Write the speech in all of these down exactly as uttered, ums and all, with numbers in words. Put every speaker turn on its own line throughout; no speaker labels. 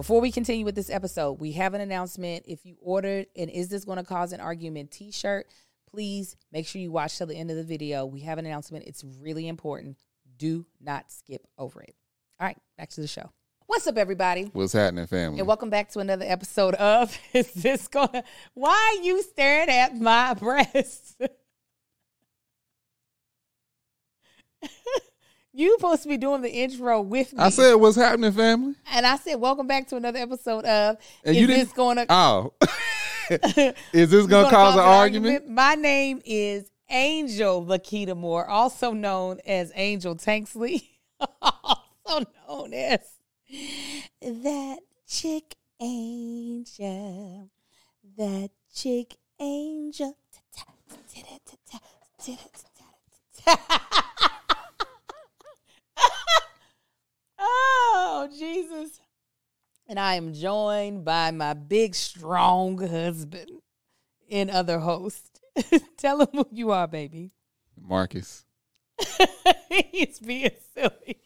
Before we continue with this episode, we have an announcement. If you ordered an Is This Gonna Cause an Argument t-shirt, please make sure you watch till the end of the video. We have an announcement. It's really important. Do not skip over it. All right, back to the show. What's up, everybody?
What's happening, family?
And welcome back to another episode of Is This Gonna... Why are you staring at my breasts? You supposed to be doing the intro with me.
I said, what's happening, family?
And I said, welcome back to another episode of
and
Is
you
This Gonna...
Oh. Is this going to cause an argument? argument?
My name is Angel Lakita Moore, also known as Angel Tanksley. Also known as That Chick Angel. That Chick Angel. Oh, Jesus. And I am joined by my big, strong husband and other host. Tell him who you are, baby.
Marcus.
He's being silly.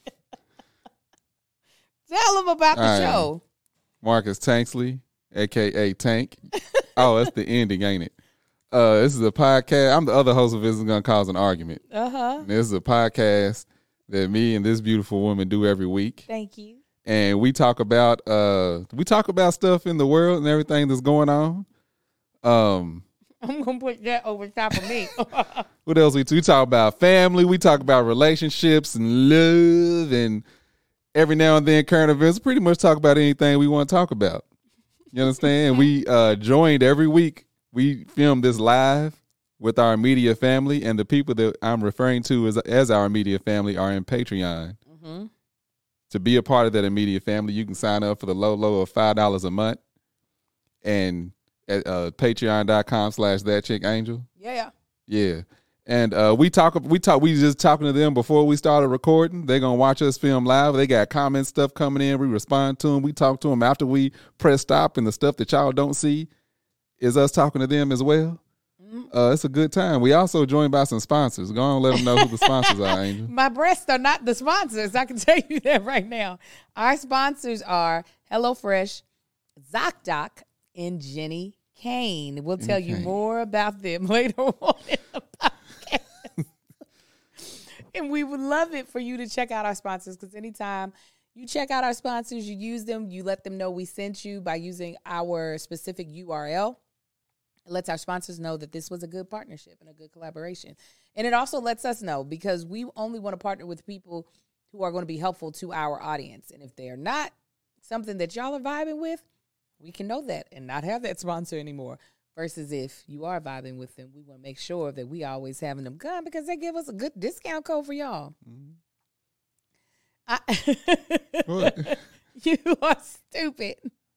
Tell him about the
All right.
show.
Marcus Tanksley, a k a. Tank. Oh, that's the ending, ain't it? Uh, this is a podcast. I'm the other host of This Is Gonna Cause an Argument.
Uh-huh.
This is a podcast that me and this beautiful woman do every week.
Thank you.
And we talk about uh we talk about stuff in the world and everything that's going on. Um
I'm gonna put that over top of me.
What else we do? We talk about family, we talk about relationships and love, and every now and then current events. Pretty much talk about anything we want to talk about. You understand? We uh joined every week. We film this live with our immediate family, and the people that I'm referring to as as our immediate family are in Patreon.
Mm-hmm.
To be a part of that immediate family, you can sign up for the low, low of five dollars a month. And at uh, patreon.com slash that chick angel.
Yeah.
Yeah. And uh, we talk, we talk, we just talking to them before we started recording. They're going to watch us film live. They got comment stuff coming in. We respond to them. We talk to them after we press stop, and the stuff that y'all don't see is us talking to them as well. Uh, it's a good time. We also joined by some sponsors. Go on and let them know who the sponsors are, Angel.
My breasts are not the sponsors. I can tell you that right now. Our sponsors are HelloFresh, ZocDoc, and Jenny Kane. We'll tell
Okay.
you more about them later on in the podcast. And we would love it for you to check out our sponsors, because anytime you check out our sponsors, you use them, you let them know we sent you by using our specific U R L. It lets our sponsors know that this was a good partnership and a good collaboration. And it also lets us know, because we only want to partner with people who are going to be helpful to our audience. And if they're not something that y'all are vibing with, we can know that and not have that sponsor anymore. Versus if you are vibing with them, we want to make sure that we always having them come, because they give us a good discount code for y'all. Mm-hmm. I
What?
You are stupid.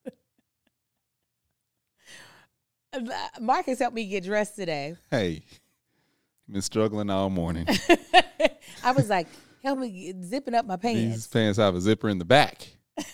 Marcus helped me get dressed today.
Hey, been struggling all morning.
I was like, help me get, zipping up my pants.
These pants have a zipper in the back.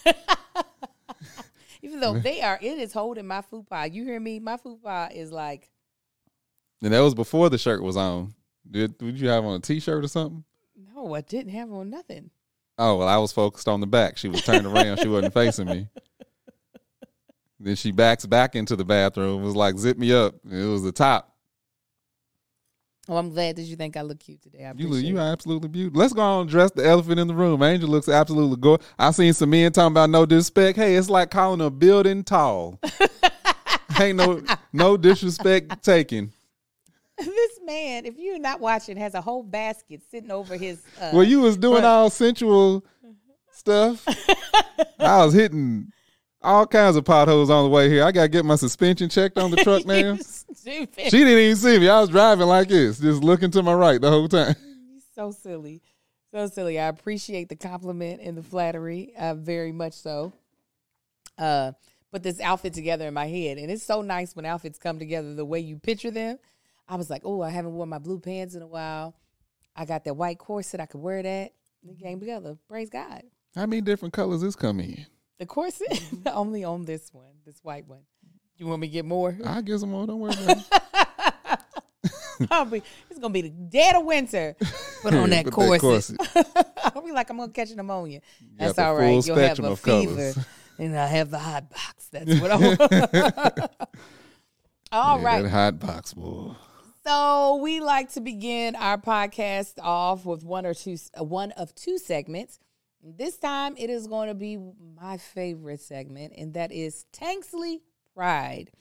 Even though they are, it is holding my fupa. You hear me? My fupa is like.
And that was before the shirt was on. Did, did you have on a t-shirt or something?
No, I didn't have on nothing.
Oh, well, I was focused on the back. She was turned around. She wasn't facing me. Then she backs back into the bathroom. It was like, zip me up. It was the top.
Oh, I'm glad that you think I look cute today. I
You
appreciate
look, you
it.
are absolutely beautiful. Let's go on and dress the elephant in the room. Angel looks absolutely gorgeous. I seen some men talking about no disrespect. Hey, it's like calling a building tall. Ain't no no disrespect taken.
This man, if you're not watching, has a whole basket sitting over his. Uh,
Well, you was doing
front.
all sensual stuff. I was hitting all kinds of potholes on the way here. I got to get my suspension checked on the truck now.
You stupid.
She didn't even see me. I was driving like this, just looking to my right the whole time.
So silly. So silly. I appreciate the compliment and the flattery. Uh, very much so. Uh, put this outfit together in my head. And it's so nice when outfits come together the way you picture them. I was like, oh, I haven't worn my blue pants in a while. I got that white corset. I could wear that. It came together. Praise God.
How many different colors this come in?
The corset? Only on this one. This white one. You want me to get more?
I'll get some more. Don't worry about it.
I'll be, it's going to be the dead of winter. Put on that
Put
corset.
that corset.
I'll be like, I'm going to catch pneumonia.
You
That's
got the
all
full
right. You'll have
spectrum
a
of
fever.
colors.
And I have the hot box. That's what I want. All
yeah,
right.
That hot box, boy.
So we like to begin our podcast off with one or two, uh, one of two segments. This time it is going to be my favorite segment, and that is Tanksley Pride.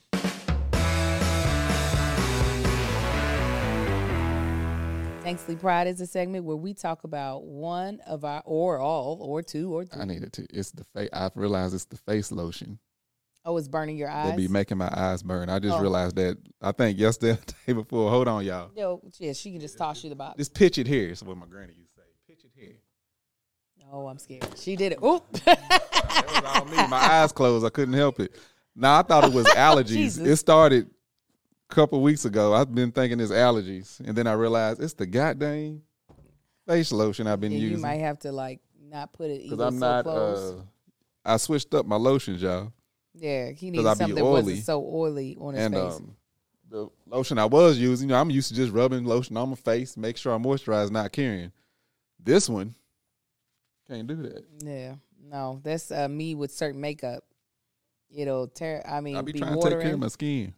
Tanksley Pride is a segment where we talk about one of our, or all, or two, or three.
I needed to. It's the face. I've realized it's the face lotion.
Oh, it's burning your eyes?
They be making my eyes burn. I just
Oh.
realized that, I think yesterday, the day before. Hold on, y'all.
Yo, yeah, she can just toss you the box.
Just pitch it here. That's what my granny used to say. Pitch it here.
Oh, I'm scared. She did it. Oop.
That was all me. My eyes closed. I couldn't help it. Now, I thought it was allergies.
Jesus.
It started a couple weeks ago. I've been thinking it's allergies. And then I realized it's the goddamn face lotion I've been
Yeah,
using.
you might have to like not put it
Because
either
I'm
so
not,
close.
uh, I switched up my lotions, y'all.
Yeah, he
'Cause
needs
I be
something that
oily.
wasn't so oily on his
And
face.
um, the lotion I was using, you know, I'm used to just rubbing lotion on my face, make sure I moisturize, not carrying. This one, can't do that.
Yeah, no, that's uh, me with certain makeup. It'll tear. I mean,
I be
be
trying to take care of
watering.
my skin.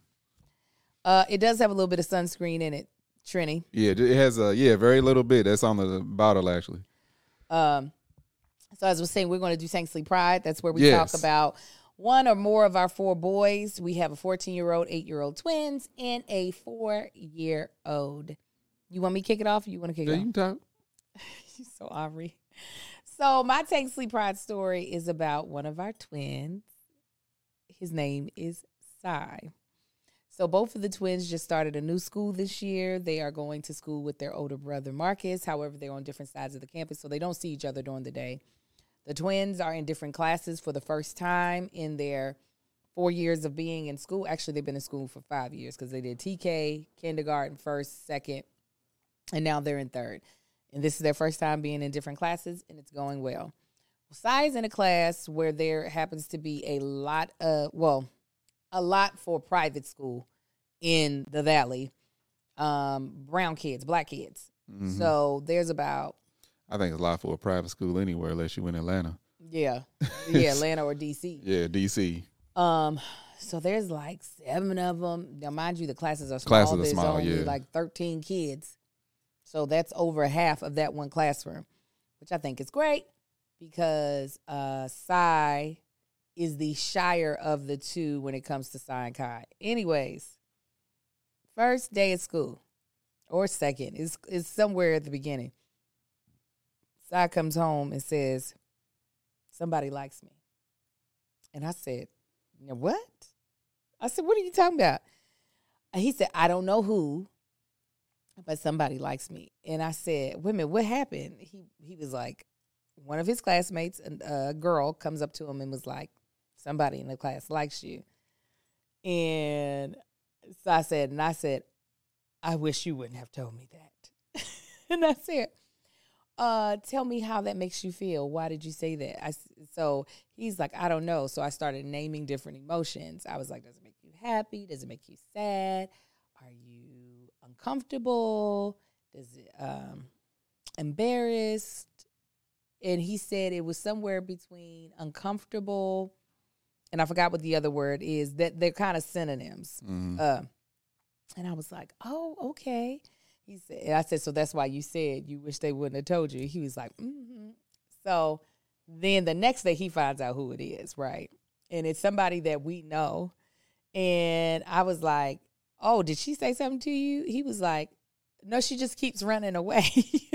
Uh, it does have a little bit of sunscreen in it, Trini.
Yeah, it has a yeah, very little bit. That's on the bottle actually.
Um, so as I was saying, we're going to do Tanksley Pride. That's where we
Yes.
talk about one or more of our four boys. We have a fourteen-year-old, eight-year-old twins, and a four-year-old. You want me to kick it off? Or you want to kick
Yeah,
it
you
off?
can talk.
She's so Aubrey. So my Tanksley Pride story is about one of our twins. His name is Sai. So both of the twins just started a new school this year. They are going to school with their older brother, Marcus. However, they're on different sides of the campus, so they don't see each other during the day. The twins are in different classes for the first time in their four years of being in school. Actually, they've been in school for five years because they did T K, kindergarten, first, second, and now they're in third. And this is their first time being in different classes, and it's going well. Sai is in a class where there happens to be a lot of, well, a lot for private school in the Valley. Um, brown kids, black kids.
Mhm.
So there's about,
I think it's a lot for a private school anywhere, unless you in Atlanta.
yeah, yeah, Atlanta or D C.
Yeah, D C.
Um, so there's like seven of them. Now, mind you, the classes are small.
Classes are
There's
small,
only
yeah.
like thirteen kids. So that's over half of that one classroom, which I think is great because uh, Sai is the shyer of the two when it comes to Sai and Kai. Anyways, first day of school, or second, is is somewhere at the beginning. Sai comes home and says, "Somebody likes me." And I said, "What?" I said, "What are you talking about?" And he said, "I don't know who, but somebody likes me." And I said, "Wait a minute, what happened?" He he was like, one of his classmates, a girl, comes up to him and was like, "Somebody in the class likes you." And so I said, and I said, "I wish you wouldn't have told me that." And I said, uh, "Tell me how that makes you feel. Why did you say that?" I, so he's like, "I don't know." So I started naming different emotions. I was like, "Does it make you happy? Does it make you sad? Are you uncomfortable? Does it um, embarrassed?" And he said it was somewhere between uncomfortable, and I forgot what the other word is. That they're kind of synonyms.
Mhm.
Uh, and I was like, "Oh, okay." He said, and I said, "So that's why you said you wish they wouldn't have told you." He was like, "Mm-hmm." So then the next day he finds out who it is, right? And it's somebody that we know. And I was like, "Oh, did she say something to you?" He was like, "No, she just keeps running away."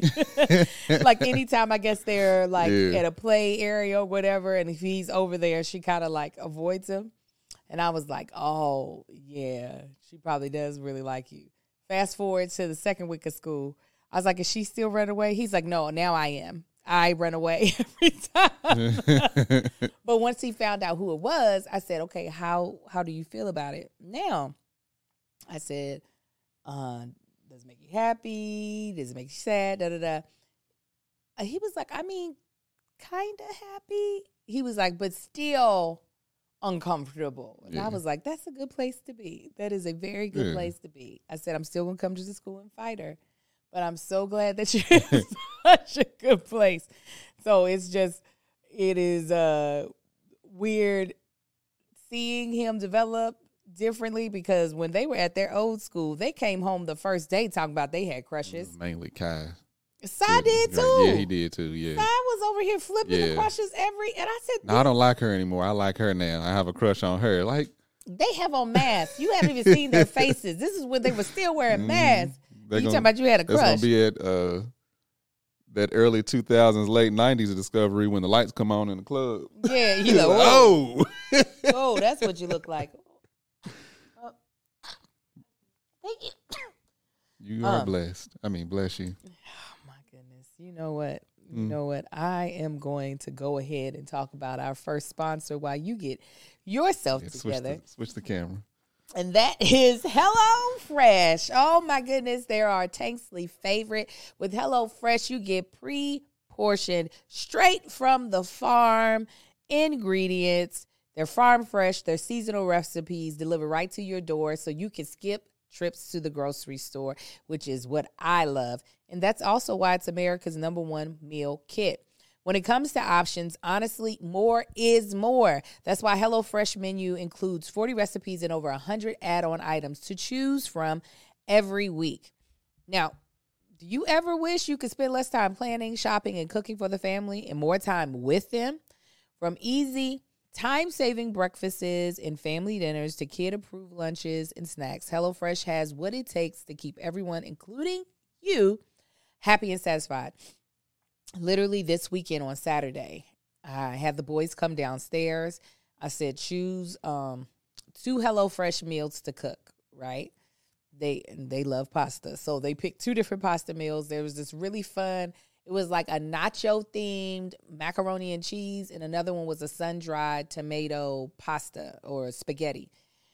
Like anytime I guess they're like
Yeah.
at a play area or whatever, and if he's over there, she kind of like avoids him. And I was like, "Oh, yeah, she probably does really like you." Fast forward to the second week of school. I was like, "Is she still run away?" He's like, "No, now I am. I run away every time." But once he found out who it was, I said, "Okay, how how do you feel about it now?" I said, uh, "Does it make you happy? Does it make you sad? Da da da." Uh, He was like, "I mean, kind of happy." He was like, "But still uncomfortable." And I
Yeah.
was like, "That's a good place to be. That is a very good
Yeah.
place to be." I said, "I'm still going to come to the school and fight her, but I'm so glad that you're in such a good place." So it's just, it is uh, weird seeing him develop differently because when they were at their old school, they came home the first day talking about they had crushes.
Mainly Kai.
Sai
Yeah,
did
right.
too.
Yeah, he did too. Yeah.
Sai was over here flipping
Yeah.
the crushes every, and I said,
No, I don't like her anymore. I like her now. I have a crush on her. Like,
they have on masks. You haven't even seen their faces. This is when they were still wearing masks.
they're
You
gonna,
talking about you had a
that's
crush.
gonna be at uh, that early two thousands, late nineties discovery when the lights come on in the club.
Yeah, you like, whoa.
Oh,
Oh, that's what you look like. Oh. Thank you.
you are
Um,
blessed. I mean, bless you.
Oh my goodness. You know what? You
Mm.
know what? I am going to go ahead and talk about our first sponsor while you get yourself
Yeah, switch,
together.
the, switch the camera.
And that is HelloFresh. Oh my goodness, they're our Tanksley favorite. With HelloFresh, you get pre-portioned, straight from the farm ingredients. They're farm fresh. They're seasonal recipes delivered right to your door so you can skip trips to the grocery store, which is what I love. And that's also why it's America's number one meal kit. When it comes to options, honestly, more is more. That's why HelloFresh menu includes forty recipes and over one hundred add-on items to choose from every week. Now, do you ever wish you could spend less time planning, shopping, and cooking for the family and more time with them? From easy, time-saving breakfasts and family dinners to kid-approved lunches and snacks, HelloFresh has what it takes to keep everyone, including you, happy and satisfied. Literally this weekend on Saturday, I had the boys come downstairs. I said, choose um, two HelloFresh meals to cook, right? They they love pasta. So they picked two different pasta meals. There was this really fun, it was like a nacho-themed macaroni and cheese, and another one was a sun-dried tomato pasta or spaghetti.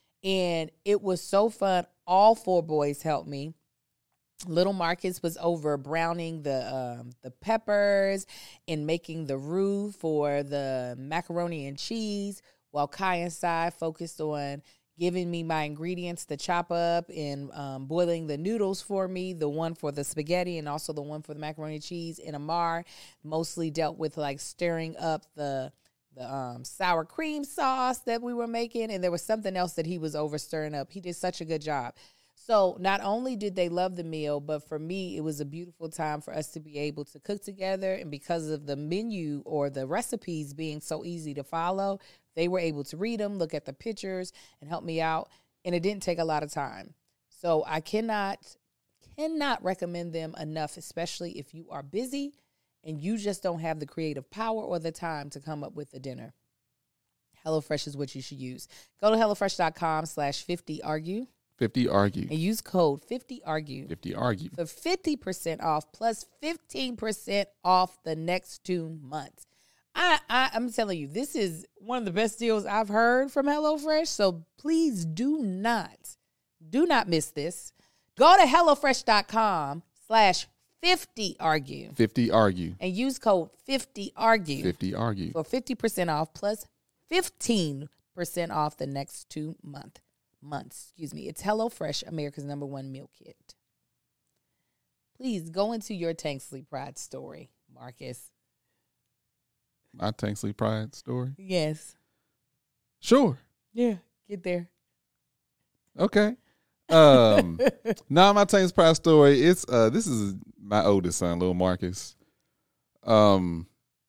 And it was so fun. All four boys helped me. Little Marcus was over browning the um, the peppers and making the roux for the macaroni and cheese, while Kai and Sai focused on giving me my ingredients to chop up and um, boiling the noodles for me, the one for the spaghetti and also the one for the macaroni and cheese. And Amar mostly dealt with like stirring up the the um, sour cream sauce that we were making, and there was something else that he was over stirring up. He did such a good job. So not only did they love the meal, but for me, it was a beautiful time for us to be able to cook together. And because of the menu or the recipes being so easy to follow, they were able to read them, look at the pictures, and help me out. And it didn't take a lot of time. So I cannot, cannot recommend them enough, especially if you are busy and you just don't have the creative power or the time to come up with a dinner. HelloFresh is what you should use. Go to HelloFresh.com slash 50argue.
fifty argue.
And use code fifty argue
fifty argue.
for fifty percent off plus fifteen percent off the next two months. I, I, I'm telling you, this is one of the best deals I've heard from HelloFresh. So please do not, do not miss this. Go to HelloFresh.com slash 50argue
fifty argue.
and use code fifty argue
fifty argue.
for fifty percent off plus fifteen percent off the next two months. months, excuse me. It's HelloFresh, America's number one meal kit. Please go into your Tanksley Pride story, Marcus.
My Tanksley Pride story.
Yes.
Sure.
Yeah, get there.
Okay. Um, now my Tanksley Pride story. It's uh, this is my oldest son, little Marcus. Um,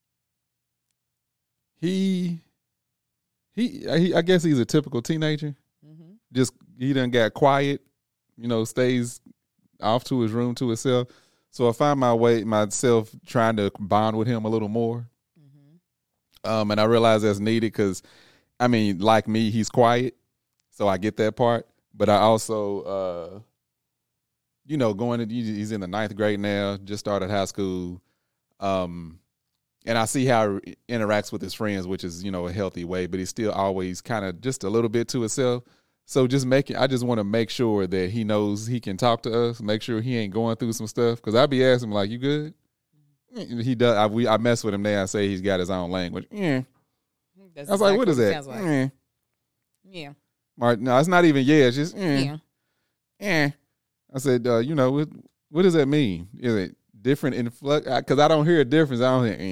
he, he, he I guess he's a typical teenager.
Mm-hmm.
Just he done got quiet, you know, stays off to his room to himself. So I find my way myself trying to bond with him a little more. Mm-hmm. Um, and I realize that's needed because, I mean, like me, he's quiet, so I get that part. But I also, uh, you know, going to he's in the ninth grade now, just started high school, um, and I see how he interacts with his friends, which is, you know, a healthy way. But he's still always kind of just a little bit to himself. So just making, I just want to make sure that he knows he can talk to us, make sure he ain't going through some stuff. Because I be asking him, like, you good? Mm-hmm. He does. I, we, I mess with him now and say he's got his own language. Yeah.
That's
I was like, what is that?
Sounds like.
Mm.
Yeah.
Mark, no, it's not even yeah. It's just mm.
Yeah.
Eh. I said, uh, you know, what, what does that mean? Is it different influx? Because I don't hear a difference. I don't hear, eh?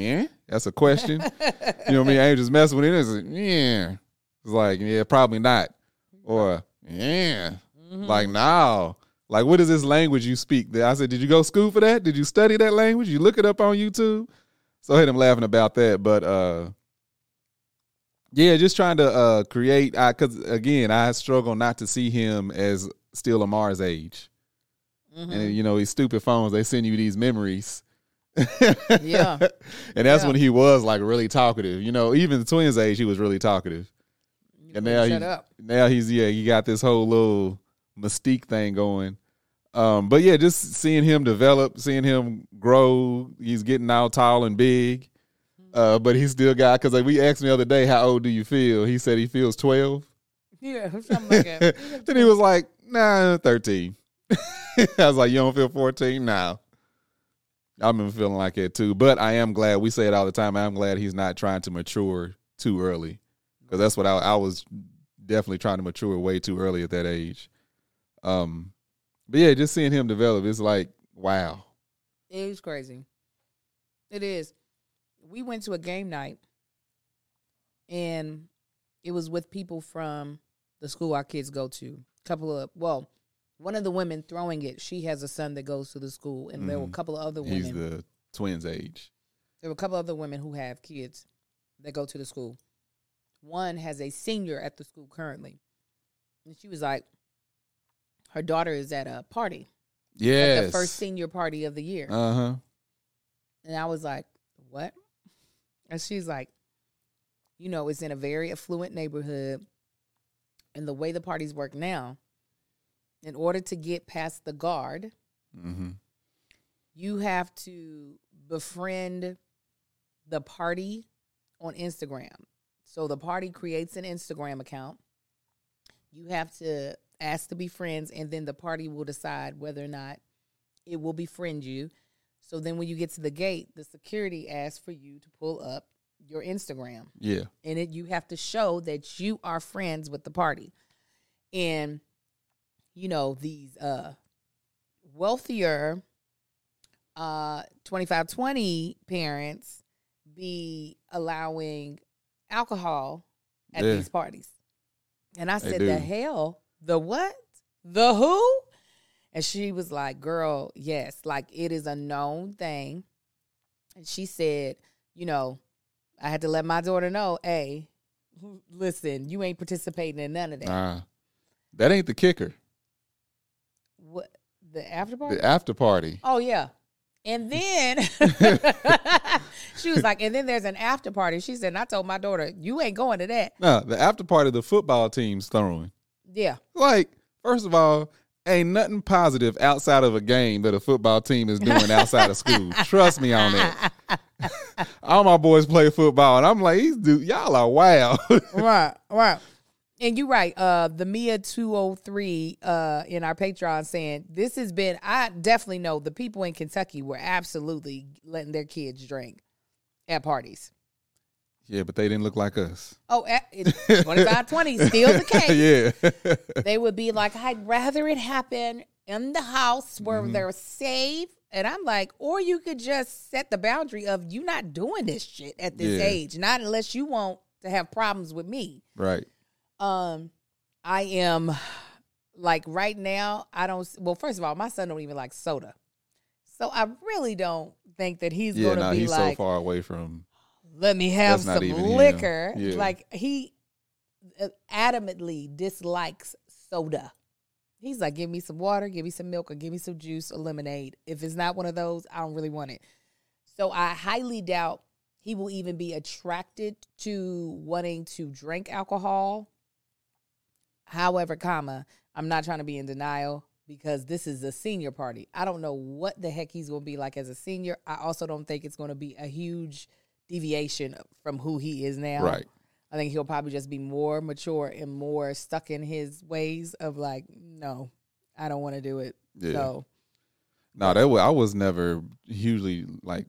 That's a question. You know what I mean? I ain't just messing with it. It's like, yeah. It's like, yeah, probably not. Or, yeah. Mm-hmm. Like, no. Like, what is this language you speak? I said, did you go to school for that? Did you study that language? You look it up on YouTube? So I had him laughing about that. But, uh, yeah, just trying to uh, create, because, again, I struggle not to see him as still Lamar's age. Mm-hmm. And, you know, these stupid phones, they send you these memories. Yeah. And that's yeah. when he was, like, really talkative. You know, even the twins' age, he was really talkative. You and now, he, now he's, yeah, he got this whole little mystique thing going. Um, but, yeah, just seeing him develop, seeing him grow. He's getting all tall and big. Uh, but he still got, because like, we asked him the other day, how old do you feel? He said he feels twelve.
Yeah, something like that.
Then he was like, nah, thirteen. I was like, you don't feel fourteen? Nah. I've been feeling like that too. But I am glad, we say it all the time, I'm glad he's not trying to mature too early. Because that's what I, I was definitely trying to mature way too early at that age. Um, But yeah, just seeing him develop, it's like, wow.
It is crazy. It is. We went to a game night, and it was with people from the school our kids go to. A couple of, well, one of the women throwing it, she has a son that goes to the school, and mm. there were a couple of other women.
He's the twins' age.
There were a couple of other women who have kids that go to the school. One has a senior at the school currently, and she was like, her daughter is at a party.
Yes.
At the first senior party of the year.
Uh-huh.
And I was like, what? And she's like, you know, it's in a very affluent neighborhood. And the way the parties work now, in order to get past the guard, mm-hmm. you have to befriend the party on Instagram. So the party creates an Instagram account. You have to ask to be friends, and then the party will decide whether or not it will befriend you. So then when you get to the gate, the security asks for you to pull up your Instagram.
Yeah.
And it, you have to show that you are friends with the party. And, you know, these uh, wealthier uh, twenty-five twenty parents be allowing alcohol at yeah. these parties. And I said, the hell? The what? The who? And she was like, girl, yes, like it is a known thing. And she said, you know, I had to let my daughter know, hey, listen, you ain't participating in none of that.
Nah, that ain't the kicker.
What? The after party?
The after party.
Oh, yeah. And then she was like, and then there's an after party. She said, and I told my daughter, you ain't going to that.
No, the after party the football team's throwing.
Yeah.
Like, first of all, ain't nothing positive outside of a game that a football team is doing outside of school. Trust me on that. All my boys play football, and I'm like, these dude, y'all are wild.
Right, right. And you're right. Uh, the Mia two oh three uh, in our Patreon saying, this has been, I definitely know the people in Kentucky were absolutely letting their kids drink at parties.
Yeah, but they didn't look like us.
Oh, twenty-five twenty, still the case.
Yeah.
They would be like, I'd rather it happen in the house where mm-hmm. they're safe. And I'm like, or you could just set the boundary of you not doing this shit at this yeah. age. Not unless you want to have problems with me.
Right.
Um, I am, like, right now, I don't, well, first of all, my son don't even like soda. So I really don't think that he's
yeah,
going to
nah,
be
he's
like.
so far away from.
Let me have some liquor.
Yeah.
Like, he adamantly dislikes soda. He's like, give me some water, give me some milk, or give me some juice or lemonade. If it's not one of those, I don't really want it. So I highly doubt he will even be attracted to wanting to drink alcohol. However, comma, I'm not trying to be in denial because this is a senior party. I don't know what the heck he's going to be like as a senior. I also don't think it's going to be a huge deviation from who he is now.
Right.
I think he'll probably just be more mature and more stuck in his ways of like, no, I don't want to do it. Yeah. So,
no, that was, I was never hugely like,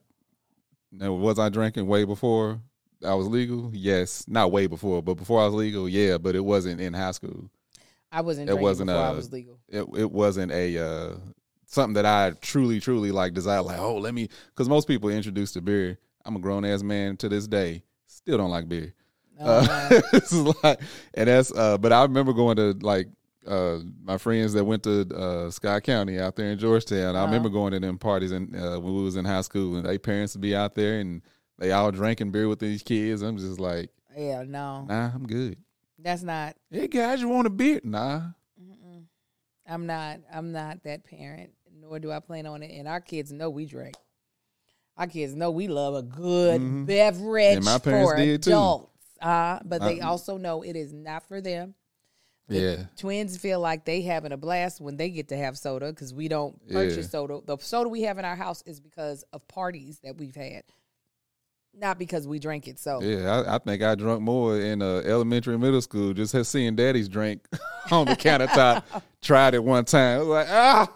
was I drinking way before I was legal? Yes. Not way before, but before I was legal, yeah, but it wasn't in high school.
I wasn't drinking it wasn't before a, I was legal.
It, it wasn't a, uh, something that I truly, truly like desired, like, oh, let me, because most people are introduced to beer. I'm a grown ass man to this day. Still don't like beer.
Uh,
Uh, it's like, and that's. Uh, but I remember going to like uh, my friends that went to uh, Scott County out there in Georgetown. I
Uh-huh.
remember going to them parties and uh, when we was in high school, and their parents would be out there and they all drinking beer with these kids. I'm just like,
yeah, no,
nah, I'm good.
that's not.
Hey guys, you want a beer? Nah.
Mm-mm. I'm not. I'm not that parent. Nor do I plan on it. And our kids know we drink. Our kids know we love a good
Mhm.
beverage
And my parents
for
did, too.
adults. Uh, but they
I-
also know it is not for them. The
Yeah.
twins feel like they having a blast when they get to have soda because we don't purchase
Yeah.
soda. The soda we have in our house is because of parties that we've had, not because we drink it. So
Yeah, I, I think I drunk more in uh, elementary and middle school just have seeing daddy's drink on the countertop. Tried it one time. I was like, ah.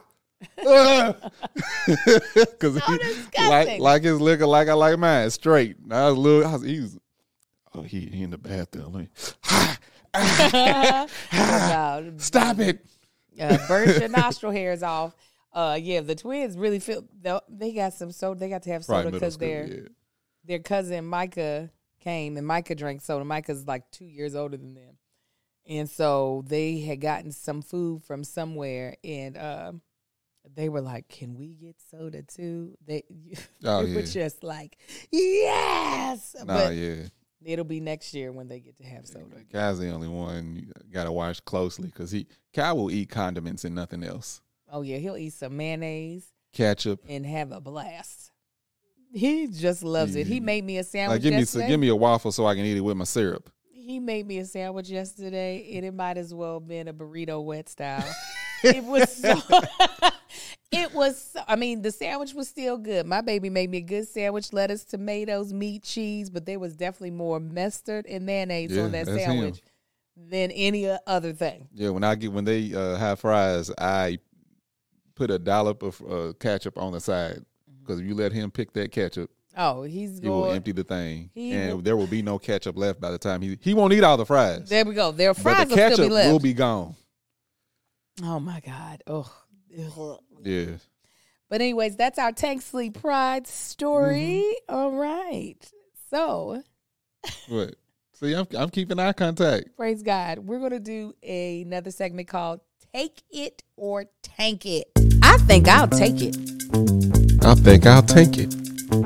Because
So
he
disgusting.
like like his liquor like I like mine straight. I was little. I was, he was, oh he, he in the bathroom. Let me,
No,
stop it.
uh, burn your nostril hairs off. Uh, yeah, the twins really feel they- they got some soda. They got to have soda
Right, middle
because
school,
their
yeah.
their cousin Micah came and Micah drank soda. Micah's like two years older than them, and so they had gotten some food from somewhere, and uh, they were like, "Can we get soda too?" They,
Oh,
they were
yeah.
just like, "Yes,"
Nah,
but
yeah.
it'll be next year when they get to have soda.
Kai's the only one you gotta watch closely because he Kai will eat condiments and nothing else.
Oh yeah, he'll eat some mayonnaise
Ketchup.
and have a blast. He just loves it. He
Yeah.
made me a sandwich
Like give me
yesterday.
some, give me a waffle so I can eat it with my syrup.
He made me a sandwich yesterday, and it might as well have been a burrito wet style. It was so. It was. So, I mean, the sandwich was still good. My baby made me a good sandwich: lettuce, tomatoes, meat, cheese. But there was definitely more mustard and mayonnaise
Yeah,
on that
that's
sandwich than any o- other thing.
Yeah, when I get when they uh, have fries, I put a dollop of uh, ketchup on the side because if you let him pick that ketchup,
Oh, he's
he will
going.
empty the thing,
he
and
will-
there will be no ketchup left by the time he he won't eat all the fries.
There we go. Their
But
fries
the
will still
ketchup
be left.
will be gone.
Oh my God. Oh. Ugh.
Yeah,
But anyways, that's our Tank Sleep Pride story.
Mm-hmm.
All right. So,
what? See, I'm I'm keeping eye contact.
praise God. We're going to do another segment called Take It or Tank It. I think I'll take it.
I think I'll take it.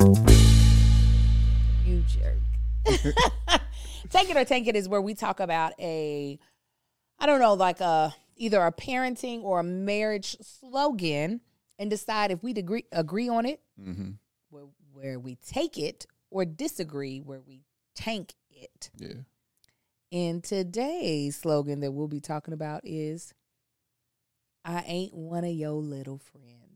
You jerk. Take It or Tank It is where we talk about a, I don't know, like a either a parenting or a marriage slogan and decide if we agree, agree on it,
Mm-hmm.
where, where we take it, or disagree, where we tank it.
Yeah.
And today's slogan that we'll be talking about is, I ain't one of your little friends.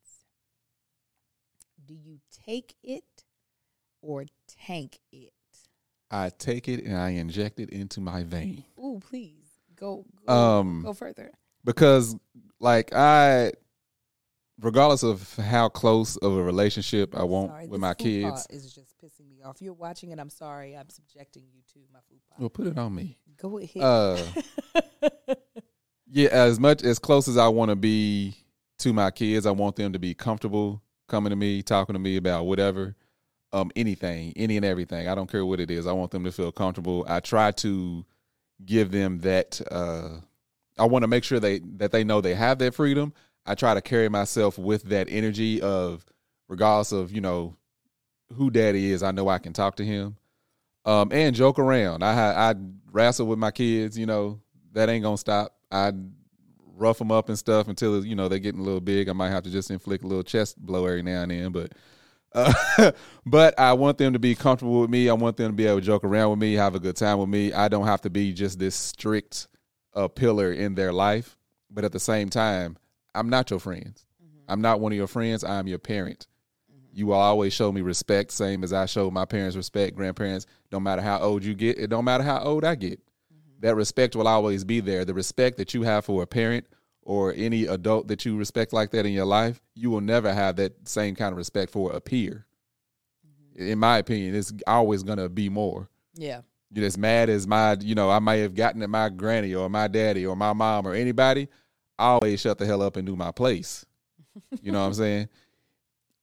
Do you take it or tank it?
I take it and I inject it into my vein.
Ooh, please go go,
Um,
go further.
Because like I regardless of how close of a relationship I want
Sorry,
with
this
my
food
kids.
pot is just pissing me off. You're watching it. I'm sorry. I'm subjecting you to my food pot.
Well, put it on me.
Go ahead.
Uh yeah, as much as close as I want to be to my kids, I want them to be comfortable coming to me, talking to me about whatever, um, anything, any and everything. I don't care what it is. I want them to feel comfortable. I try to give them that. Uh, I want to make sure they that they know they have that freedom. I try to carry myself with that energy of, regardless of you know who daddy is, I know I can talk to him, um, and joke around. I I wrestle with my kids. You know that ain't gonna stop. I rough them up and stuff until you know they're getting a little big. I might have to just inflict a little chest blow every now and then, but uh, but I want them to be comfortable with me. I want them to be able to joke around with me, have a good time with me. I don't have to be just this strict uh, pillar in their life, but at the same time, I'm not your friends. Mm-hmm. I'm not one of your friends. I'm your parent. Mm-hmm. You will always show me respect, same as I show my parents respect, grandparents. No matter how old you get, it don't matter how old I get. That respect will always be there. The respect that you have for a parent or any adult that you respect like that in your life, you will never have that same kind of respect for a peer. Mm-hmm. In my opinion, it's always going to be more.
Yeah.
You're as mad as my, you know, I may have gotten at my granny or my daddy or my mom or anybody. I always shut the hell up and do my place. You know what I'm saying?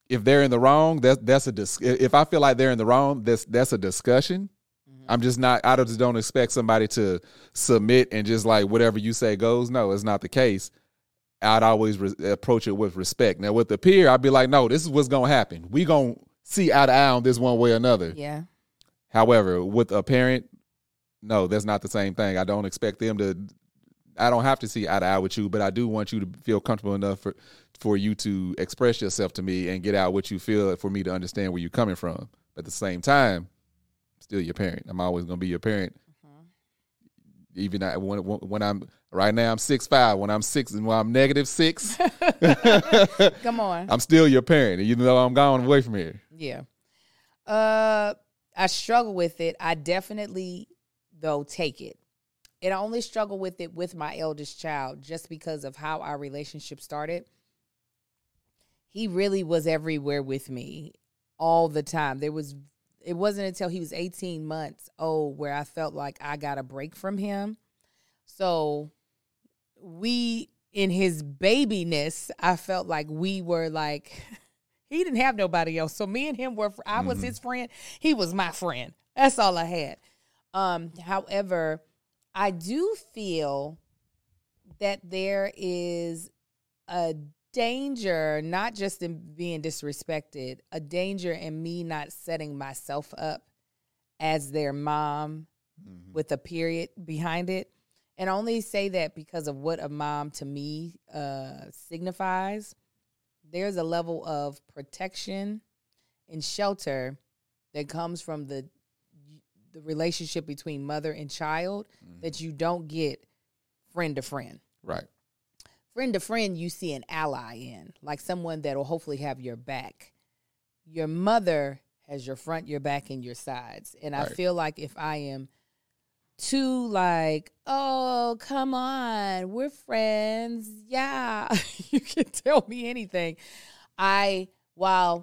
if they're in the wrong, that's that's a dis- if I feel like they're in the wrong, that's that's a discussion. Mm-hmm. I'm just not. I just don't expect somebody to submit and just like whatever you say goes. No, it's not the case. I'd always re- approach it with respect. Now with the peer, I'd be like, no, this is what's gonna happen. We gonna see eye to eye on this one way or another.
Yeah.
However, with a parent, no, that's not the same thing. I don't expect them to. I don't have to see eye to eye with you, but I do want you to feel comfortable enough for, for you to express yourself to me and get out what you feel for me to understand where you're coming from. But at the same time, still your parent. I'm always going to be your parent. Mm-hmm. Even I, when, when I'm, right now I'm six five. When I'm six and when I'm negative six.
Come on.
I'm still your parent, even though I'm gone away from here.
Yeah. Uh, I struggle with it. I definitely, though, take it. And I only struggle with it with my eldest child just because of how our relationship started. He really was everywhere with me all the time. There was, it wasn't until he was eighteen months old where I felt like I got a break from him. So we, in his babiness, I felt like we were like, he didn't have nobody else. So me and him were, I was mm-hmm. his friend. He was my friend. That's all I had. Um, however, I do feel that there is a danger, not just in being disrespected, a danger in me not setting myself up as their mom mm-hmm. with a period behind it. And I only say that because of what a mom to me uh, signifies. There's a level of protection and shelter that comes from the the relationship between mother and child mm-hmm. that you don't get friend to friend.
Right.
Friend to friend, you see an ally in, like someone that will hopefully have your back. Your mother has your front, your back, and your sides. And right. I feel like if I am too like, oh, come on, we're friends. Yeah, you can tell me anything. I, while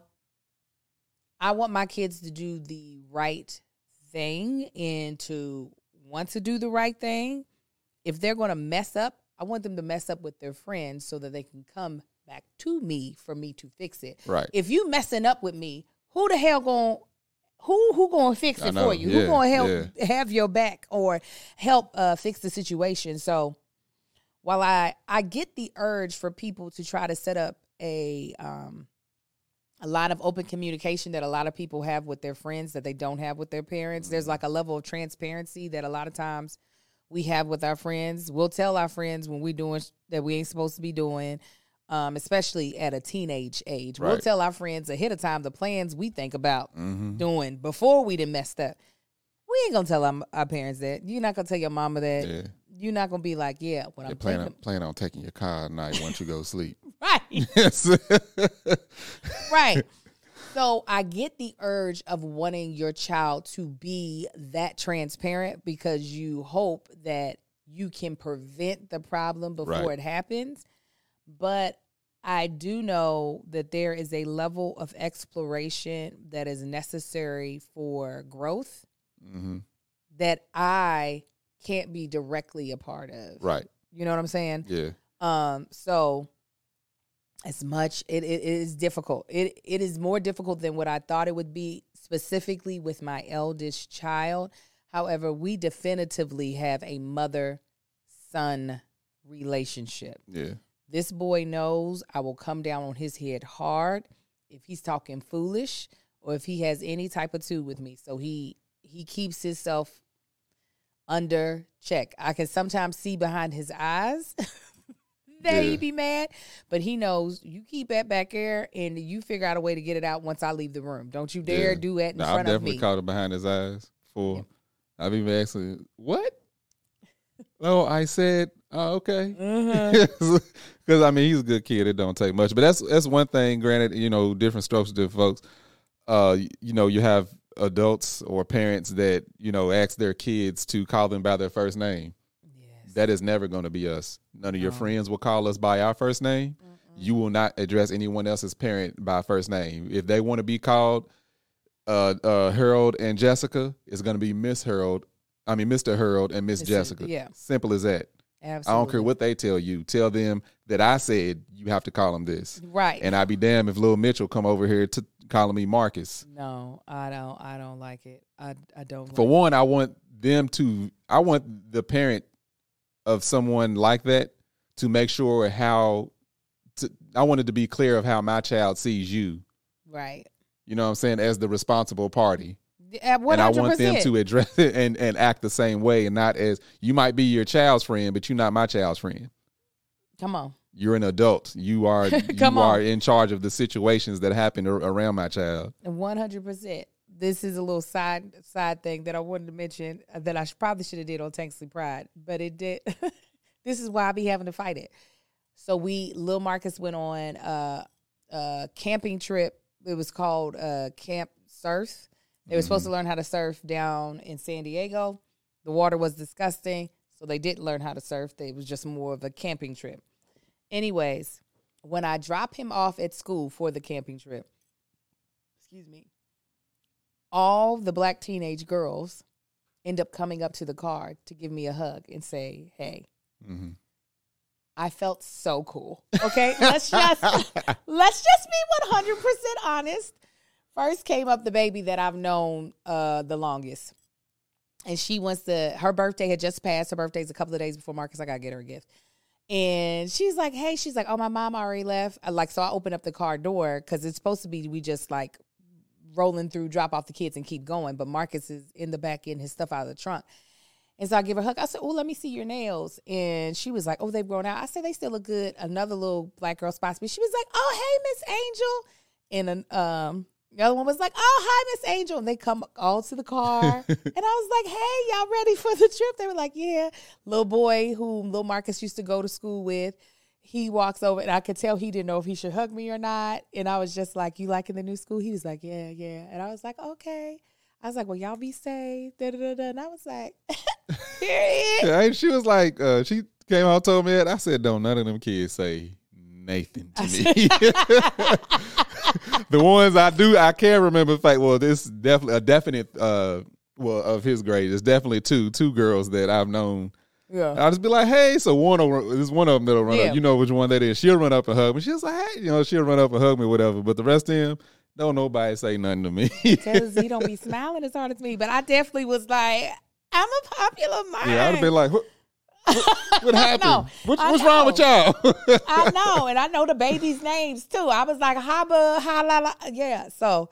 I want my kids to do the right thing and to want to do the right thing, if they're going to mess up, I want them to mess up with their friends so that they can come back to me for me to fix it.
Right.
If you messing up with me, who the hell going who who going to fix it for you?
Yeah,
who going to help
yeah.
have your back or help uh, fix the situation? So while I I get the urge for people to try to set up a um a lot of open communication that a lot of people have with their friends that they don't have with their parents. There's like a level of transparency that a lot of times we have with our friends. We'll tell our friends when we're doing that we ain't supposed to be doing, um, especially at a teenage age. Right. We'll tell our friends ahead of time the plans we think about mm-hmm. doing before we done messed up. We ain't gonna tell our, our parents that. You're not gonna tell your mama that. Yeah. You're not gonna be like, yeah, what I'm
planning plan on taking your car at night once you go to sleep.
Right. Right. So I get the urge of wanting your child to be that transparent because you hope that you can prevent the problem before right. it happens. But I do know that there is a level of exploration that is necessary for growth mm-hmm. that I can't be directly a part of.
Right.
You know what I'm saying?
Yeah.
Um. So as much, it, it, it is difficult. It It is more difficult than what I thought it would be, specifically with my eldest child. However, we definitively have a mother-son relationship.
Yeah.
This boy knows I will come down on his head hard if he's talking foolish or if he has any type of two with me. So he he keeps himself under check. I can sometimes see behind his eyes that yeah. he be mad, but he knows you keep that back there and you figure out a way to get it out once I leave the room. Don't you dare yeah. do that in
no,
front
I've
of me.
I've definitely caught him behind his eyes before. Yeah. I've even asking, what? Oh, I said, oh, okay. Because, mm-hmm. I mean, he's a good kid. It don't take much. But that's that's one thing, granted, you know, different strokes, different folks. Uh, you know, you have adults or parents that, you know, ask their kids to call them by their first name. Yes. That is never going to be us. None of your no. friends will call us by our first name. Mm-mm. You will not address anyone else's parent by first name. If they want to be called uh, uh, Harold and Jessica, it's going to be Miss Harold. I mean, Mister Harold and Miss Jessica.
Yeah.
Simple as that.
Absolutely.
I don't care what they tell you. Tell them that I said you have to call him this.
Right.
And I'd be damned if Lil Mitchell come over here to calling me Marcus.
No, I don't. I don't like it. I I don't.
For
like
one, I want them to. I want the parent of someone like that to make sure how. To, I want it to be clear of how my child sees you.
Right.
You know what I'm saying? As the responsible party.
Yeah, one hundred percent.
And I want them to address it and, and act the same way, and not as you might be your child's friend, but you're not my child's friend.
Come on.
You're an adult. You are you
Come
are
on.
in charge of the situations that happen ar- around my child.
one hundred percent. This is a little side side thing that I wanted to mention that I should, probably should have did on Tanksley Pride, but it did. This is why I be having to fight it. So we, Lil Marcus went on a, a camping trip. It was called uh, Camp Surf. They were mm-hmm. supposed to learn how to surf down in San Diego. The water was disgusting, so they didn't learn how to surf. It was just more of a camping trip. Anyways, when I drop him off at school for the camping trip, excuse me, all the black teenage girls end up coming up to the car to give me a hug and say, hey. Mm-hmm. I felt so cool. Okay, let's just let's just be one hundred percent honest. First came up the baby that I've known uh, the longest. And she wants to, her birthday had just passed. Her birthday's a couple of days before Marcus. I got to get her a gift. And she's like, hey, she's like, oh, my mom already left. I, like, so I open up the car door because it's supposed to be we just like rolling through, drop off the kids and keep going. But Marcus is in the back getting his stuff out of the trunk. And so I give her a hug. I said, oh, let me see your nails. And she was like, oh, they've grown out. I said, they still look good. Another little black girl spots me. She was like, oh, hey, Miss Angel. And um, the other one was like, oh, hi, Miss Angel. And they come all to the car. And I was like, hey, y'all ready for the trip? They were like, yeah. Little boy who Lil Marcus used to go to school with, he walks over. And I could tell he didn't know if he should hug me or not. And I was just like, you liking the new school? He was like, yeah, yeah. And I was like, okay. I was like, well, y'all be safe. Da, da, da, da. And I was like, period.
Yeah, she was like, uh, she came out and told me that. I said, don't none of them kids say Nathan to me. The ones I do, I can remember. In fact, well, this definitely a definite, uh, well, of his grade. There's definitely two, two girls that I've known. Yeah. I'll just be like, hey, so one will, there's one of them that'll run yeah. up. You know which one that is. She'll run up and hug me. She's like, hey, you know, she'll run up and hug me, whatever. But the rest of them, don't nobody say nothing to me.
Because he don't be smiling as hard as me. But I definitely was like, I'm a popular mind.
Yeah, I'd have been like, what, what, what happened? What, what's
know.
wrong with y'all?
I know. And I know the babies' names, too. I was like, Haba, ha, la, la. Yeah, so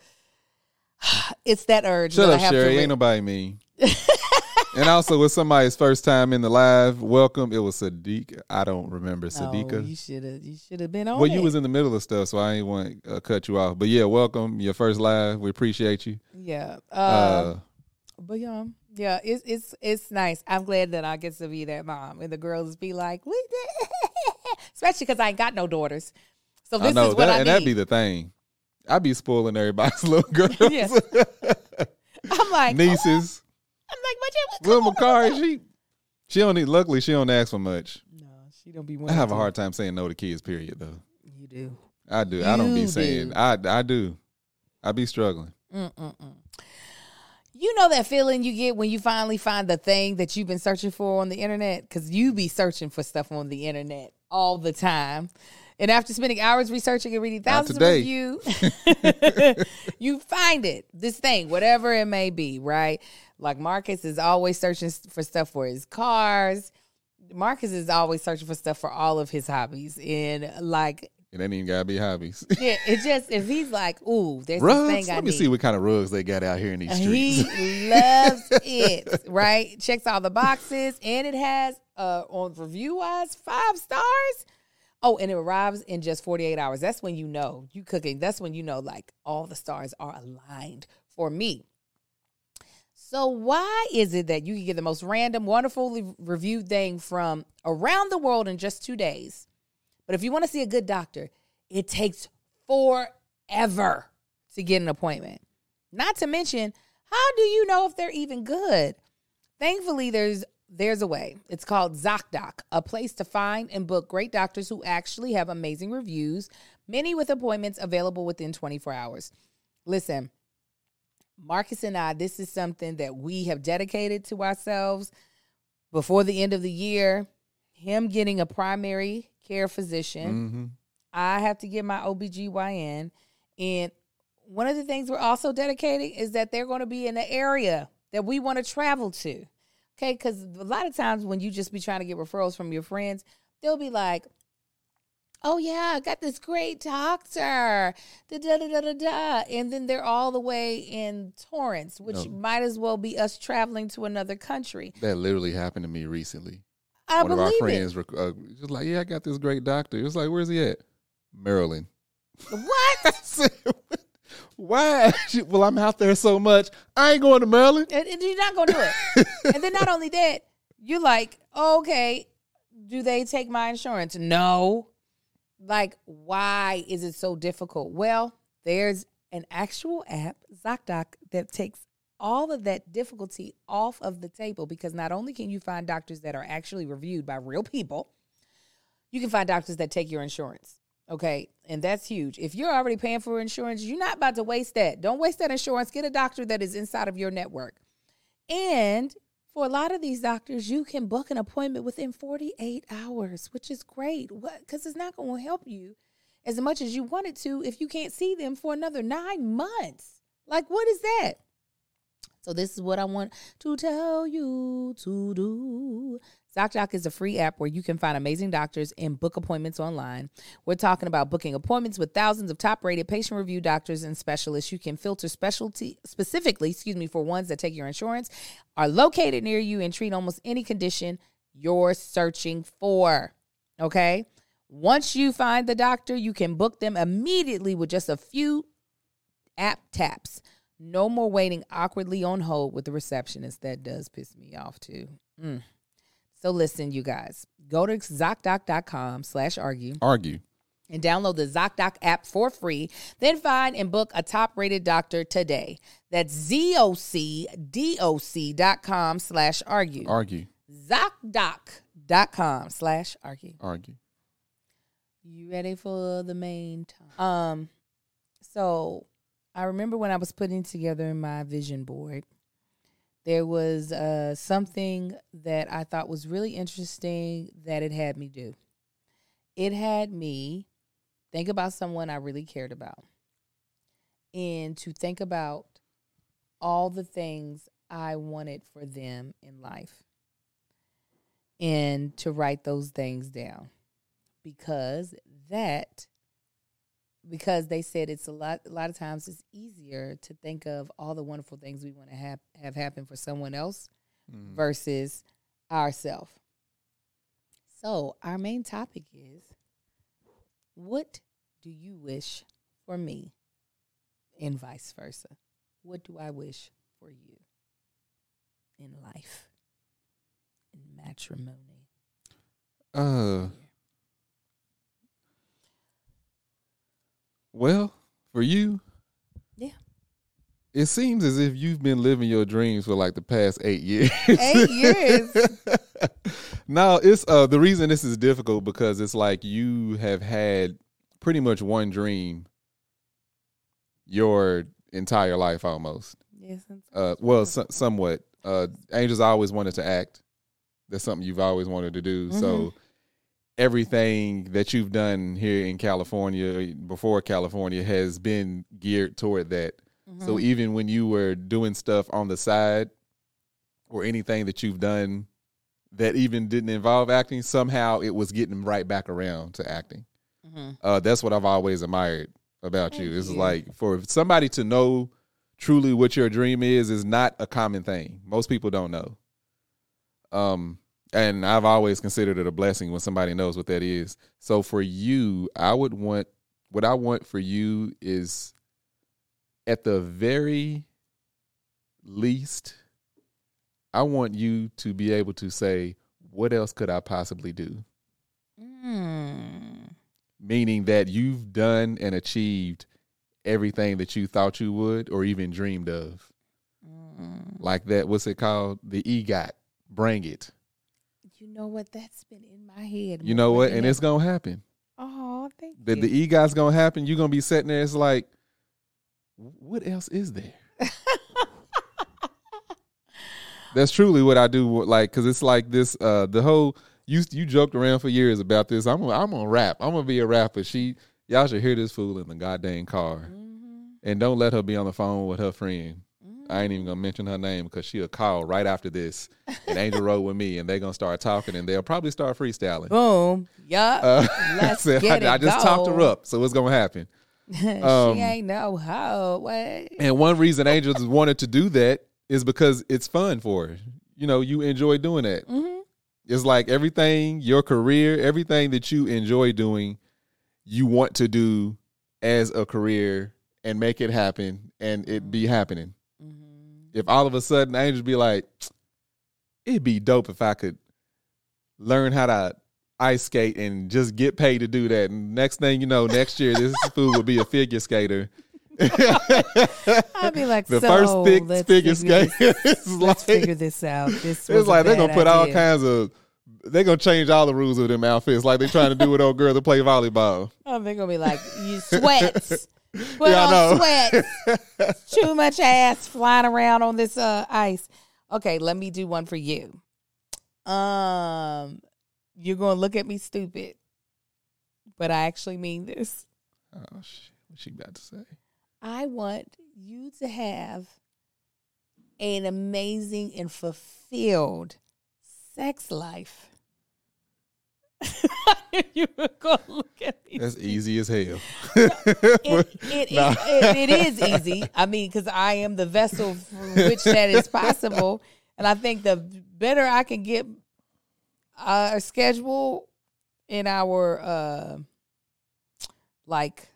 it's that urge.
Shut
that
up,
I have
Sherry.
To
Ain't nobody mean. And also, with somebody's first time in the live, welcome. It was Sadiq. I don't remember Sadiqa.
Oh, you should have. You should have been on.
Well,
it.
you was in the middle of stuff, so I ain't want to uh, cut you off. But yeah, welcome. Your first live. We appreciate you.
Yeah. Uh, uh, but yeah, yeah. It's it's it's nice. I'm glad that I get to be that mom, and the girls be like, "We did," especially because I ain't got no daughters. So this
I know,
is what
that,
I
and
need.
that'd be the thing. I be spoiling everybody's little girls.
Yeah. I'm like
nieces.
Oh. I'm like, but
Lil Makari, she she don't need. Luckily, she don't ask for much.
No, she don't be.
I have a hard time saying no to kids. Period, though.
You do.
I do.
You
I don't be
do.
saying. I I do. I be struggling.
Mm-mm-mm. You know that feeling you get when you finally find the thing that you've been searching for on the internet, because you be searching for stuff on the internet all the time. And after spending hours researching and reading thousands of reviews, you find it, this thing, whatever it may be, right? Like Marcus is always searching for stuff for his cars. Marcus is always searching for stuff for all of his hobbies. And like...
It ain't even gotta be hobbies.
Yeah, it just, if he's like, ooh, there's
rugs?
this thing I
Let me
need.
see what kind of rugs they got out here in these streets.
He loves it, right? Checks all the boxes. And it has, uh, on review-wise, five stars. Oh, and it arrives in just forty-eight hours. That's when you know you cooking. That's when you know, like, all the stars are aligned for me. So why is it that you can get the most random, wonderfully reviewed thing from around the world in just two days? But if you want to see a good doctor, it takes forever to get an appointment. Not to mention, how do you know if they're even good? Thankfully, there's There's a way. It's called ZocDoc, a place to find and book great doctors who actually have amazing reviews, many with appointments available within twenty-four hours. Listen, Marcus and I, this is something that we have dedicated to ourselves before the end of the year. him getting a primary care physician.
Mm-hmm.
I have to get my O B G Y N. And one of the things we're also dedicating is that they're going to be in the area that we want to travel to. Okay, because a lot of times when you just be trying to get referrals from your friends, they'll be like, oh, yeah, I got this great doctor, da, da, da, da, da, da. And then they're all the way in Torrance, which
No.
might as well be us traveling to another country.
That literally happened to me recently.
I
One of
believe
our
it.
friends rec- uh, just like, yeah, I got this great doctor. It was like, where's he at? Maryland.
What?
I said, why? Well, I'm out there so much. I ain't going to Maryland.
And, and you're not going to do it. And then not only that, you're like, oh, okay, do they take my insurance? No. Like, why is it so difficult? Well, there's an actual app, ZocDoc, that takes all of that difficulty off of the table, because not only can you find doctors that are actually reviewed by real people, you can find doctors that take your insurance. Okay, and that's huge. If you're already paying for insurance, you're not about to waste that. Don't waste that insurance. Get a doctor that is inside of your network. And for a lot of these doctors, you can book an appointment within forty-eight hours, which is great. What? Because it's not going to help you as much as you want it to if you can't see them for another nine months. Like, what is that? So this is what I want to tell you to do. ZocDoc is a free app where you can find amazing doctors and book appointments online. We're talking about booking appointments with thousands of top-rated patient-reviewed doctors and specialists. You can filter specialty specifically, excuse me, for ones that take your insurance, are located near you, and treat almost any condition you're searching for. Okay? Once you find the doctor, you can book them immediately with just a few app taps. No more waiting awkwardly on hold with the receptionist. That does piss me off too. Mm. So listen, you guys, go to ZocDoc.com slash argue.
Argue.
And download the ZocDoc app for free. Then find and book a top-rated doctor today. That's Z-O-C-D-O-C dot com slash argue.
Argue.
ZocDoc.com slash argue.
Argue.
You ready for the main time? Um, so I remember when I was putting together my vision board, there was uh, something that I thought was really interesting that it had me do. It had me think about someone I really cared about, and to think about all the things I wanted for them in life, and to write those things down, because that Because they said it's a lot. A lot of times it's easier to think of all the wonderful things we want to have have happen for someone else mm. versus ourselves. So our main topic is: what do you wish for me, and vice versa? What do I wish for you in life, in matrimony?
Uh. Well, for you,
yeah,
it seems as if you've been living your dreams for like the past eight years.
Eight years.
No, it's uh the reason this is difficult because it's like you have had pretty much one dream your entire life almost.
Yes.
Uh, well, so, somewhat. Uh, Angel's always wanted to act. That's something you've always wanted to do. Mm-hmm. So. Everything that you've done here in California, before California, has been geared toward that. Mm-hmm. So even when you were doing stuff on the side or anything that you've done that even didn't involve acting, somehow it was getting right back around to acting. Mm-hmm. Uh, that's what I've always admired about Thank you. It's you. Like for somebody to know truly what your dream is, is not a common thing. Most people don't know. Um. And I've always considered it a blessing when somebody knows what that is. So for you, I would want, what I want for you is at the very least, I want you to be able to say, what else could I possibly do? Mm. Meaning that you've done and achieved everything that you thought you would or even dreamed of. Mm. Like that, what's it called? The EGOT. Bring it.
You know what? That's been in my head.
You know what? And ever. It's going to happen.
Oh, thank
the,
you.
The EGOT's going to happen. You're going to be sitting there. It's like, what else is there? That's truly what I do. Like, because it's like this, uh, the whole, You you joked around for years about this. I'm gonna, I'm gonna rap. I'm gonna be a rapper. She y'all should hear this fool in the goddamn car, mm-hmm. and don't let her be on the phone with her friend. Mm-hmm. I ain't even gonna mention her name because she'll call right after this, and Angel rode with me, and they gonna start talking, and they'll probably start freestyling.
Boom, yup. Uh, Let's
so
get
I,
it
I just
go.
talked her up, so what's gonna happen?
she
um,
ain't no hoe. What?
And one reason Angel wanted to do that is because it's fun for her. You know, you enjoy doing that. Mm-hmm. It's like everything, your career, everything that you enjoy doing, you want to do as a career and make it happen and it be happening. Mm-hmm. If all of a sudden Angel be like, it'd be dope if I could learn how to ice skate and just get paid to do that. And next thing you know, next year, this fool would be a figure skater.
I'd be like,
the
so
first thick figure skate.
Let's
like,
figure this out. This
it's like they're
gonna
gonna put
idea.
all kinds of. They're gonna change all the rules of them outfits, like they're trying to do with old girl to play volleyball.
Oh, they're gonna be like, you sweats. Put
Yeah, I
on
know.
sweats. Too much ass flying around on this uh, ice. Okay, let me do one for you. Um, you're gonna look at me stupid, but I actually mean this.
Oh shit! What's she about to say?
I want you to have an amazing and fulfilled sex life. You were going to look at me.
That's easy as hell.
It, it,
Nah.
it, it, it is easy. I mean, because I am the vessel through which that is possible. And I think the better I can get our schedule in our, uh, like,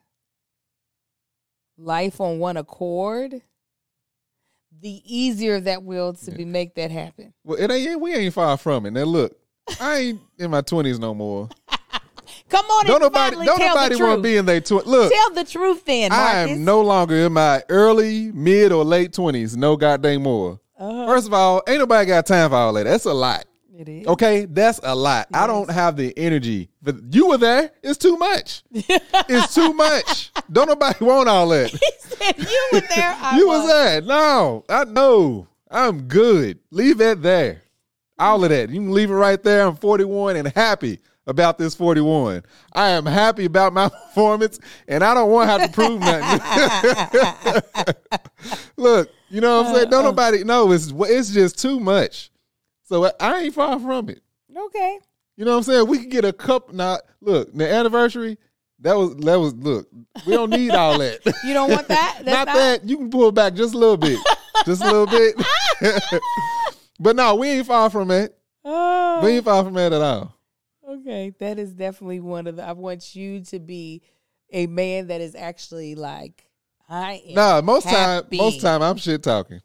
life on one accord, the easier that will to be make that happen.
Well, it ain't. We ain't far from it. Now look, I ain't in my twenties no more.
Come on,
Don't
and
nobody,
finally
don't
tell
nobody
the
want to
truth.
be in their twenties. Look,
Tell the truth, then,
I
Marcus.
am no longer in my early, mid, or late twenties. No goddamn more.
Uh-huh.
First of all, ain't nobody got time for all that. That's a lot.
It is.
Okay, that's a lot.
Yes.
I don't have the energy. But you were there. It's too much. It's too much. Don't nobody want all that.
He said you were there. I
You
was
was there. No, I know. I'm good. Leave that there. All of that. You can leave it right there. I'm forty-one and happy about this forty-one. I am happy about my performance, and I don't want to have to prove nothing. Look, you know what I'm saying? Don't nobody know. It's it's just too much. So I ain't far from it.
Okay.
You know what I'm saying? We could get a cup. Now, look, the anniversary. That was that was. Look, we don't need all that.
You don't want that? That's
not,
not
that. You can pull back just a little bit, just a little bit. But no, we ain't far from it.
Oh,
We ain't far from it at all.
okay. That is definitely one of the. I want you to be a man that is actually like I am.
Nah, most time,
happy.
most time I'm shit talking.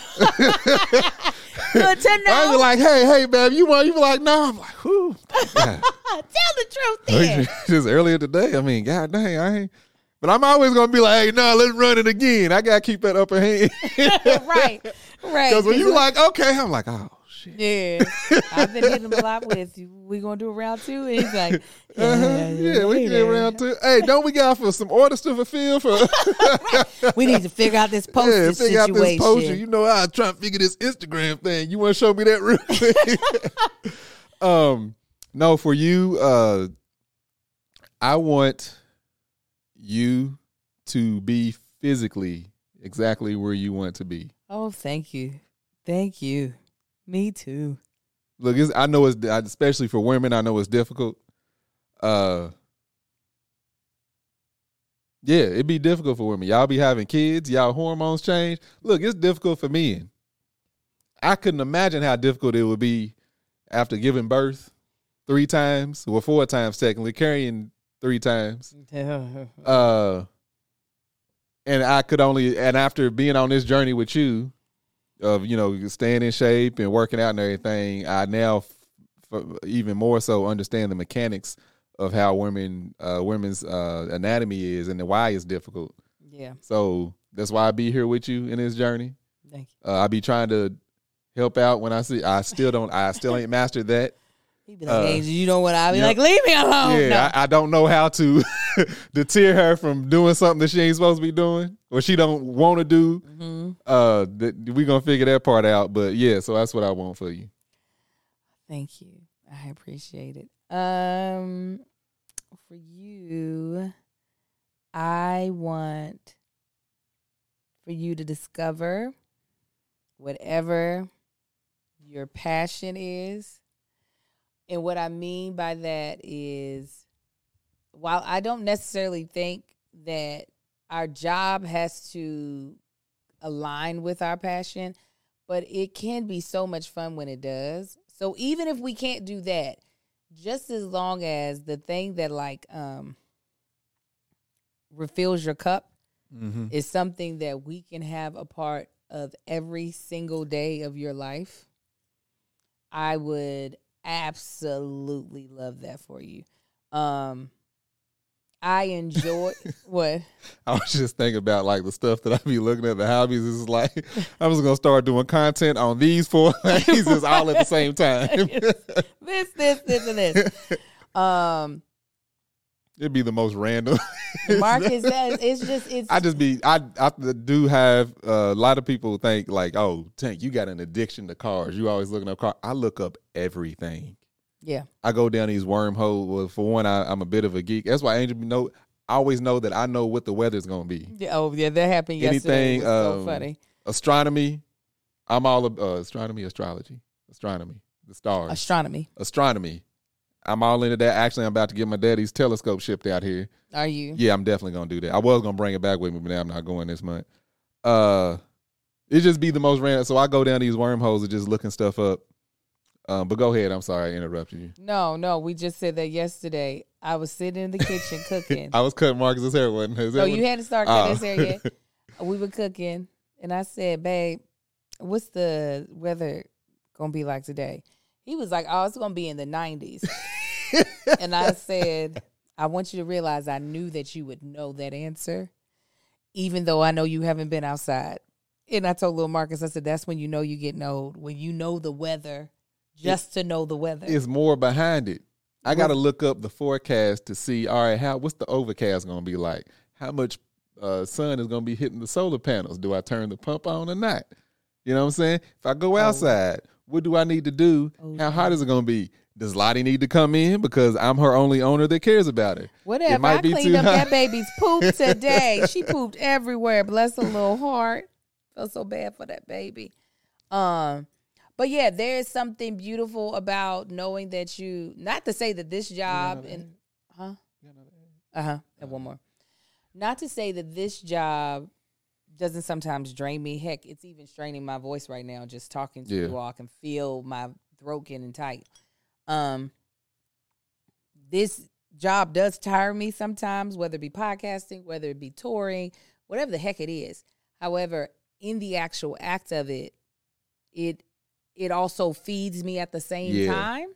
Good to
I
know.
be like, hey, hey, babe, you want? You be like, no. I'm like, whoo.
Tell the truth, then.
Just earlier today. I mean, god dang, I ain't. But I'm always gonna be like, hey, no, let's run it again. I gotta keep that upper hand.
Right, right.
Because when you like, okay, I'm like, oh shit.
Yeah, I've been hitting him a lot with, we gonna do a round two? And he's like, yeah,
Uh-huh. Yeah, we can get around to. Hey, don't we got for some orders to fulfill for?
We need to figure out this
Yeah,
postage
figure out this
situation.
poster. You know, I was trying to figure this Instagram thing. You want to show me that real quick? um, no, for you, uh, I want you to be physically exactly where you want to be.
Oh, thank you. Thank you. Me too.
Look, it's, I know it's especially for women. I know it's difficult. Uh, yeah, it'd be difficult for women. Y'all be having kids. Y'all hormones change. Look, it's difficult for men. I couldn't imagine how difficult it would be after giving birth three times, or four times technically, carrying three times. Uh, and I could only, and after being on this journey with you, of, you know, staying in shape and working out and everything, I now f- f- even more so understand the mechanics of how women, uh, women's uh, anatomy is and why it's difficult.
Yeah.
So that's why I be here with you in this journey.
Thank you.
Uh, I be trying to help out when I see. I still don't. I still ain't mastered that.
He'd be like,
Uh,
Angel, you know what? I'd be
yep.
like, leave me alone.
Yeah,
No.
I, I don't know how to deter her from doing something that she ain't supposed to be doing or she don't want to do.
Mm-hmm.
Uh, th- we gonna figure that part out. But yeah, so that's what I want for you.
Thank you. I appreciate it. Um, for you, I want for you to discover whatever your passion is. And what I mean by that is, while I don't necessarily think that our job has to align with our passion, but it can be so much fun when it does. So even if we can't do that, just as long as the thing that like um, refills your cup mm-hmm. is something that we can have a part of every single day of your life, I would absolutely love that for you. Um, I enjoy what
I was just thinking about like the stuff that I be looking at, the hobbies. Is like I'm just gonna start doing content on these four things right. all at the same time.
this, this, this, and this. Um,
It'd be the most random.
Marcus says it's just it's.
I just be I I do have uh, a lot of people think like, oh, Tank, you got an addiction to cars. You always looking up cars. I look up everything.
Yeah,
I go down these wormholes. Well, for one, I, I'm a bit of a geek. That's why Angel know. I always know that I know what the weather's gonna be.
Yeah, oh yeah, that happened yesterday.
Anything,
it was so
um,
funny.
Astronomy. I'm all of uh, astronomy, astrology, astronomy, the stars,
astronomy,
astronomy. I'm all into that. Actually, I'm about to get my daddy's telescope shipped out here.
Are you?
Yeah, I'm definitely gonna do that. I was gonna bring it back with me, but now I'm not going this month. Uh, it just be the most random. So I go down these wormholes and just looking stuff up. Um, but go ahead. I'm sorry I interrupted you.
No, no, we just said that yesterday. I was sitting in the kitchen cooking.
I was cutting Marcus's hair, wasn't it?
No, you hadn't started cutting oh. his hair yet. We were cooking, and I said, "Babe, what's the weather gonna be like today?" He was like, "Oh, it's gonna be in the nineties." And I said, "I want you to realize I knew that you would know that answer, even though I know you haven't been outside." And I told little Marcus, I said, "That's when you know you're getting old, when you know the weather." Just to know the weather.
It's more behind it. I got to look up the forecast to see, all right, how what's the overcast going to be like? How much uh, sun is going to be hitting the solar panels? Do I turn the pump on or not? You know what I'm saying? If I go outside, oh. what do I need to do? Oh, how hot is it going to be? Does Lottie need to come in because I'm her only owner that cares about her?
Whatever. It might I be cleaned too up hot. That baby's poop today. She pooped everywhere. Bless her little heart. Felt so bad for that baby. Um. But yeah, there is something beautiful about knowing that you, not to say that this job, and huh? Uh-huh, and one more. Not to say that this job doesn't sometimes drain me. Heck, it's even straining my voice right now just talking to yeah. you all. I can feel my throat getting tight. Um, this job does tire me sometimes, whether it be podcasting, whether it be touring, whatever the heck it is. However, in the actual act of it, it It also feeds me at the same yeah. time.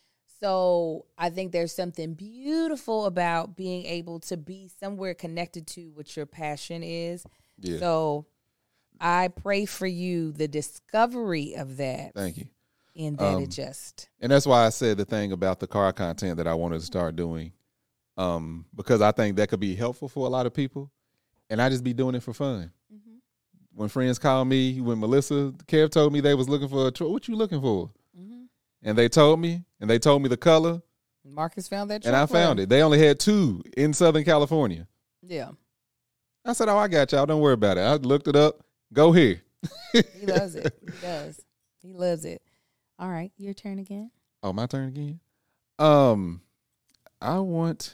So I think there's something beautiful about being able to be somewhere connected to what your passion is. Yeah. So I pray for you the discovery of that.
Thank you.
And that um, it just.
And that's why I said the thing about the car content that I wanted to start doing. Um, because I think that could be helpful for a lot of people. And I just be doing it for fun. Mm-hmm. When friends call me, when Melissa, Kev told me they was looking for a truck, what you looking for? Mm-hmm. And they told me, and they told me the color.
Marcus found that truck.
And I found it. They only had two in Southern California.
Yeah.
I said, oh, I got y'all. Don't worry about it. I looked it up. Go here.
He loves it. He does. He loves it. All right. Your turn again.
Oh, my turn again? Um, I want,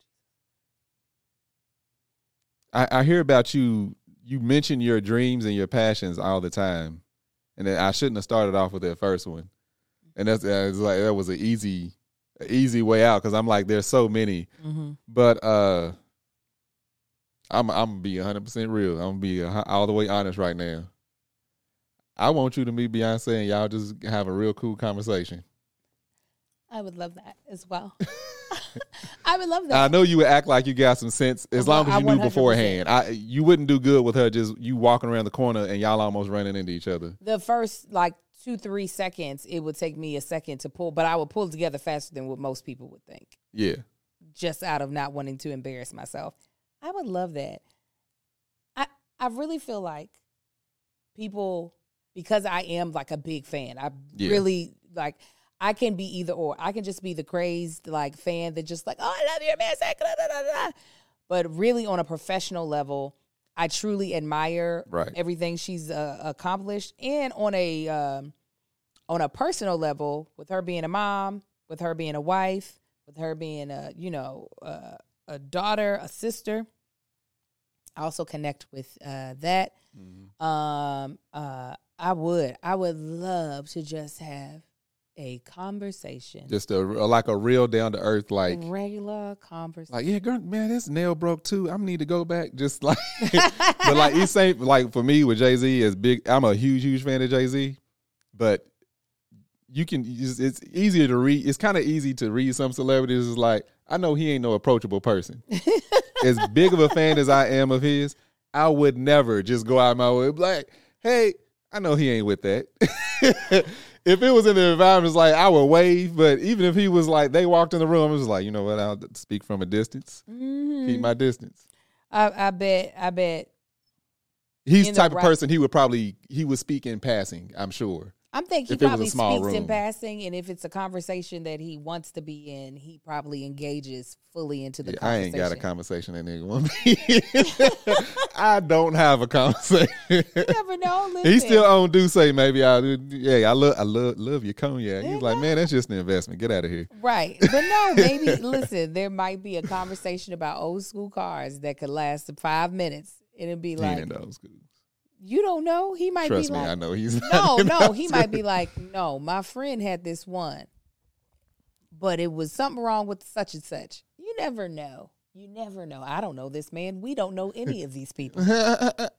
I, I hear about you. You mention your dreams and your passions all the time, and then I shouldn't have started off with that first one. And that's uh, like that was an easy, an easy way out because I'm like, there's so many. Mm-hmm. But uh, I'm I'm gonna be one hundred percent real. I'm gonna be all the way honest right now. I want you to meet Beyonce and y'all just have a real cool conversation.
I would love that as well. I would love that.
I know you would act like you got some sense as long as you knew beforehand. I you wouldn't do good with her just you walking around the corner and y'all almost running into each other.
The first like two, three seconds, it would take me a second to pull, but I would pull together faster than what most people would think.
Yeah.
Just out of not wanting to embarrass myself. I would love that. I I really feel like people, because I am like a big fan, I yeah. really like I can be either or. I can just be the crazed like fan that just like, oh, I love your music. Da, da, da, da. But really on a professional level, I truly admire
right.
everything she's uh, accomplished. And on a um, on a personal level, with her being a mom, with her being a wife, with her being a, you know, uh, a daughter, a sister, I also connect with uh, that. Mm-hmm. Um, uh, I would. I would love to just have a conversation.
Just a like a real down to earth, like
regular conversation.
Like, yeah, girl, man, this nail broke too. I'm need to go back. Just like, but like it's same. Like for me with Jay-Z, is big. I'm a huge, huge fan of Jay-Z, but you can. It's, it's easier to read. It's kind of easy to read some celebrities. Is like, I know he ain't no approachable person. As big of a fan as I am of his, I would never just go out my way and be like, hey, I know he ain't with that. If it was in the environment, it's like I would wave. But even if he was like, they walked in the room, I was like, you know what? I'll speak from a distance. Mm-hmm. Keep my distance.
I, I bet. I bet.
He's the type of right. person he would probably he would speak in passing. I'm sure.
I'm thinking he probably speaks room. in passing, and if it's a conversation that he wants to be in, he probably engages fully into the yeah, conversation. I
ain't got a conversation that nigga want me. I don't have a conversation.
You never know. Listen.
He still own Duce. Maybe I, yeah, I love, I love, love your cognac. He's like, man, that's just an investment. Get out of here.
Right, but no, maybe listen. There might be a conversation about old school cars that could last five minutes. It'd be like,
ain't old school.
You don't know. He might
Trust
be
me,
like,
I know he's
no, no. He might be like, no, my friend had this one, but it was something wrong with such and such. You never know. You never know. I don't know this man. We don't know any of these people. We don't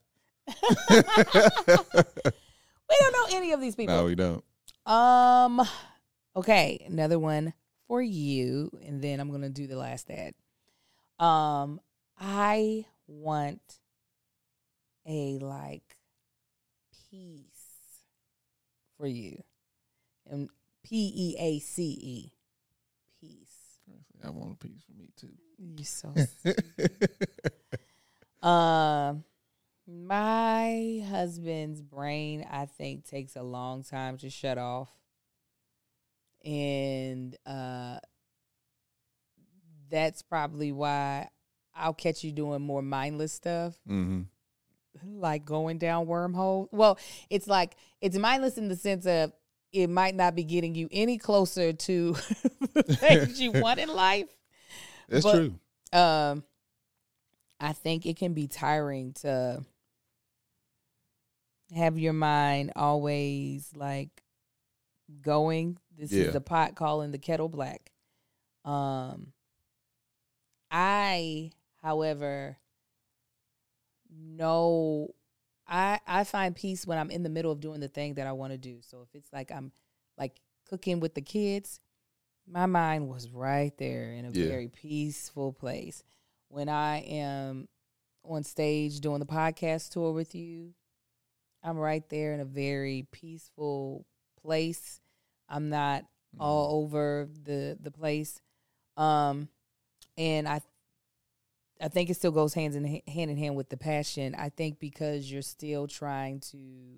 know any of these people.
No, we don't.
Um. Okay, another one for you, and then I'm gonna do the last ad. Um, I want a like peace for you, and P E A C E, peace.
I want a piece for me too.
You so. Um, my husband's brain, I think, takes a long time to shut off, and uh, that's probably why I'll catch you doing more mindless stuff. Mm-hmm. Like going down wormhole. Well, it's like it's mindless in the sense of it might not be getting you any closer to the things you want in life.
That's
but,
true.
Um, I think it can be tiring to have your mind always like going. This
yeah.
is the pot calling the kettle black. Um, I, however. No, I I find peace when I'm in the middle of doing the thing that I want to do. So if it's like I'm like cooking with the kids, my mind was right there in a yeah. very peaceful place. When I am on stage doing the podcast tour with you, I'm right there in a very peaceful place. I'm not mm-hmm. all over the the place. Um, and I I think it still goes hands in hand in hand with the passion. I think because you're still trying to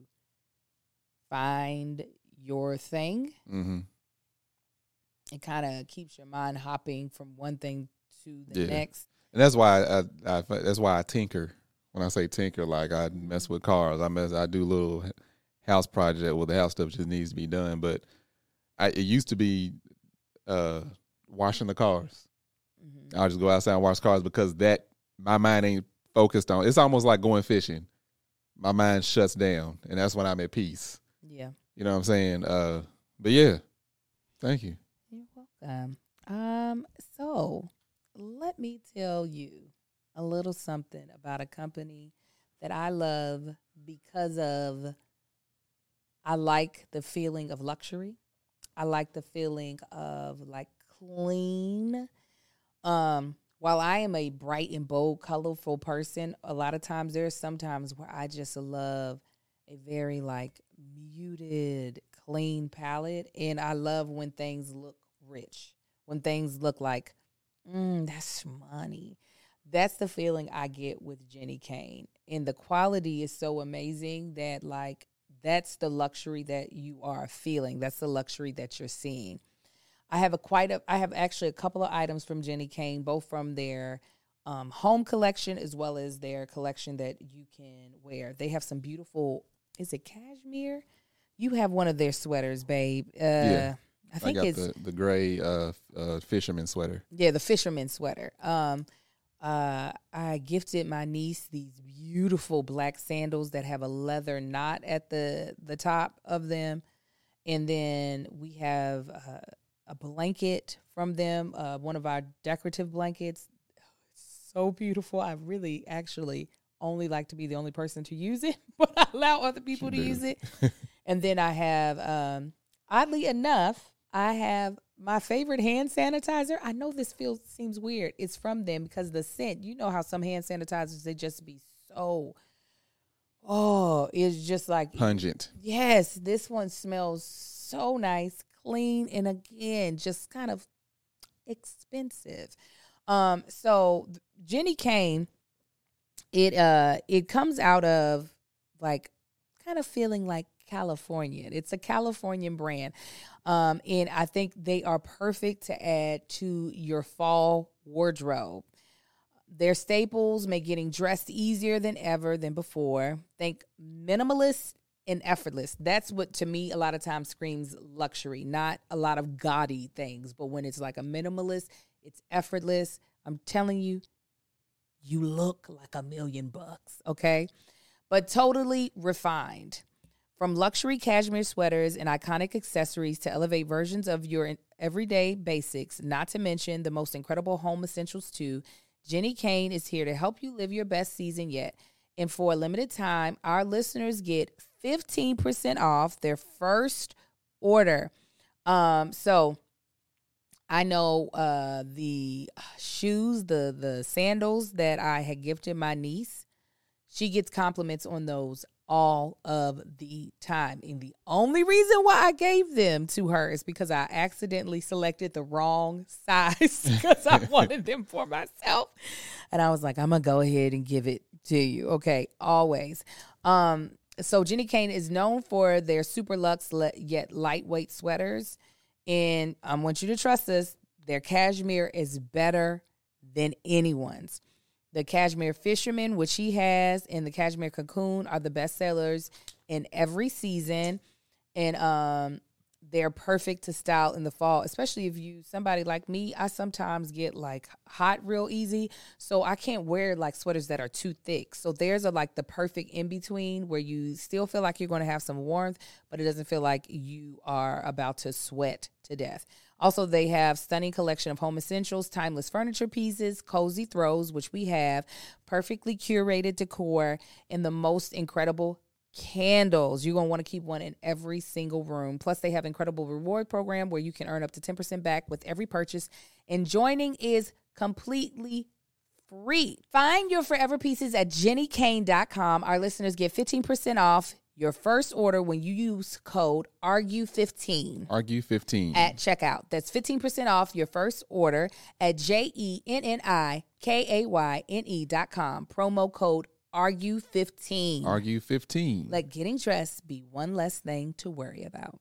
find your thing, mm-hmm. it kind of keeps your mind hopping from one thing to the yeah. next.
And that's why I, I, I that's why I tinker. When I say tinker, like I mess with cars, I mess, I do little house project where the house stuff just needs to be done. But I, it used to be uh, washing the cars. Mm-hmm. I'll just go outside and wash cars because that my mind ain't focused on. It's almost like going fishing. My mind shuts down, and that's when I'm at peace.
Yeah,
you know what I'm saying. Uh, but yeah, thank you.
You're welcome. Um, so let me tell you a little something about a company that I love because of. I like the feeling of luxury. I like the feeling of like clean. Um, while I am a bright and bold, colorful person, a lot of times there's sometimes where I just love a very like muted, clean palette. And I love when things look rich, when things look like, mm, that's money. That's the feeling I get with Jenni Kayne. And the quality is so amazing that like That's the luxury that you are feeling. That's the luxury that you're seeing. I have a quite a, I have actually a couple of items from Jenni Kayne, both from their um, home collection as well as their collection that you can wear. They have some beautiful, is it cashmere? You have one of their sweaters, babe. Uh,
yeah.
I think
I got
it's
the, the gray uh, uh, fisherman sweater.
Yeah, the fisherman sweater. Um, uh, I gifted my niece these beautiful black sandals that have a leather knot at the the top of them, and then we have uh, a blanket from them. Uh, one of our decorative blankets. It's so beautiful. I really, actually, only like to be the only person to use it, but I allow other people
She
to
do.
use it. And then I have, um, oddly enough, I have my favorite hand sanitizer. I know this feels seems weird. It's from them because the scent. You know how some hand sanitizers, they just be so, oh, it's just like
Pungent.
Yes, this one smells so nice, clean, and again, just kind of expensive. Um, so Jenni Kayne, it uh, it comes out of like kind of feeling like Californian. It's a Californian brand. Um, and I think they are perfect to add to your fall wardrobe. Their staples make getting dressed easier than ever than before. Think minimalist and effortless. That's what, to me, a lot of times screams luxury, not a lot of gaudy things. But when it's like a minimalist, it's effortless. I'm telling you, you look like a million bucks, okay? But totally refined. From luxury cashmere sweaters and iconic accessories to elevate versions of your everyday basics, not to mention the most incredible home essentials too, Jenni Kayne is here to help you live your best season yet. And for a limited time, our listeners get fifteen percent off their first order. Um, so I know uh, the shoes, the the sandals that I had gifted my niece, she gets compliments on those all of the time. And the only reason why I gave them to her is because I accidentally selected the wrong size because I wanted them for myself. And I was like, I'm going to go ahead and give it to you. Okay, always. Um, so Jenni Kayne is known for their super luxe le- yet lightweight sweaters. And I want you to trust us. Their cashmere is better than anyone's. The Cashmere Fisherman, which he has, and the Cashmere Cocoon are the best sellers in every season. And um, they're perfect to style in the fall, especially if you, somebody like me, I sometimes get like hot real easy. So I can't wear like sweaters that are too thick. So theirs are like the perfect in between where you still feel like you're going to have some warmth, but it doesn't feel like you are about to sweat to death. Also, they have stunning collection of home essentials, timeless furniture pieces, cozy throws, which we have, perfectly curated decor, and the most incredible candles. You're going to want to keep one in every single room. Plus, they have incredible reward program where you can earn up to ten percent back with every purchase. And joining is completely free. Find your forever pieces at jenni kayne dot com. Our listeners get fifteen percent off your first order when you use code argue fifteen.
Argue fifteen.
At checkout. That's fifteen percent off your first order at J E N N I K A Y N E dot com. Promo code argue fifteen.
Argue fifteen.
Let getting dressed be one less thing to worry about.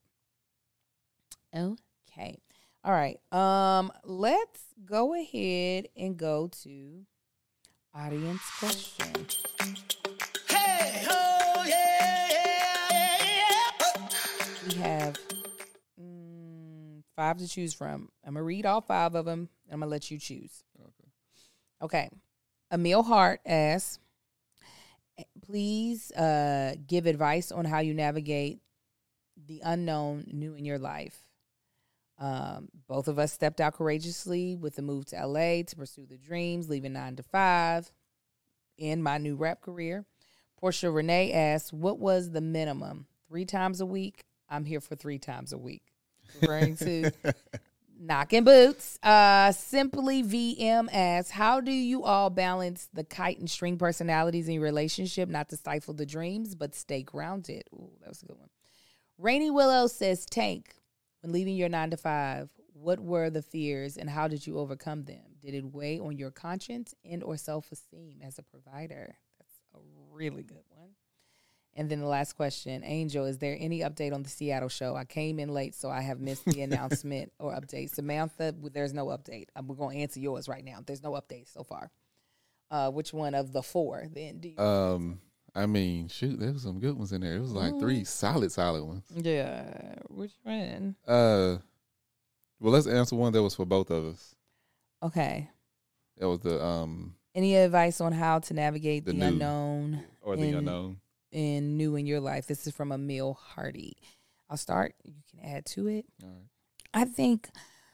Okay. All right. Um, let's go ahead and go to audience question.
Hey, oh, yeah, yeah, yeah.
We have mm, five to choose from. I'm going to read all five of them, and I'm going to let you choose.
Okay.
Okay. Emil Hart asks, please uh, give advice on how you navigate the unknown new in your life. Um, both of us stepped out courageously with the move to L A to pursue the dreams, leaving nine to five in my new rap career. Portia Renee asks, what was the minimum? Three times a week? I'm here for three times a week. Referring to knocking boots. Uh, Simply V M asks, how do you all balance the kite and string personalities in your relationship, not to stifle the dreams, but stay grounded? Ooh, that was a good one. Rainy Willow says, Tank, when leaving your nine to five, what were the fears and how did you overcome them? Did it weigh on your conscience and or self-esteem as a provider? That's a really good one. And then the last question, Angel, is there any update on the Seattle show? I came in late, so I have missed the announcement or update. Samantha, there's no update. Um, We're going to answer yours right now. There's no update so far. Uh, which one of the four then do you
Um, I mean, shoot, there was some good ones in there. It was like three solid, solid ones.
Yeah. Which one?
Uh, well, let's answer one that was for both of us.
Okay.
That was the um
Any advice on how to navigate the,
The new.
unknown
or the
in-
unknown.
and new in your life? This is from Emil Hardy. I'll start. You can add to it.
All right.
I think,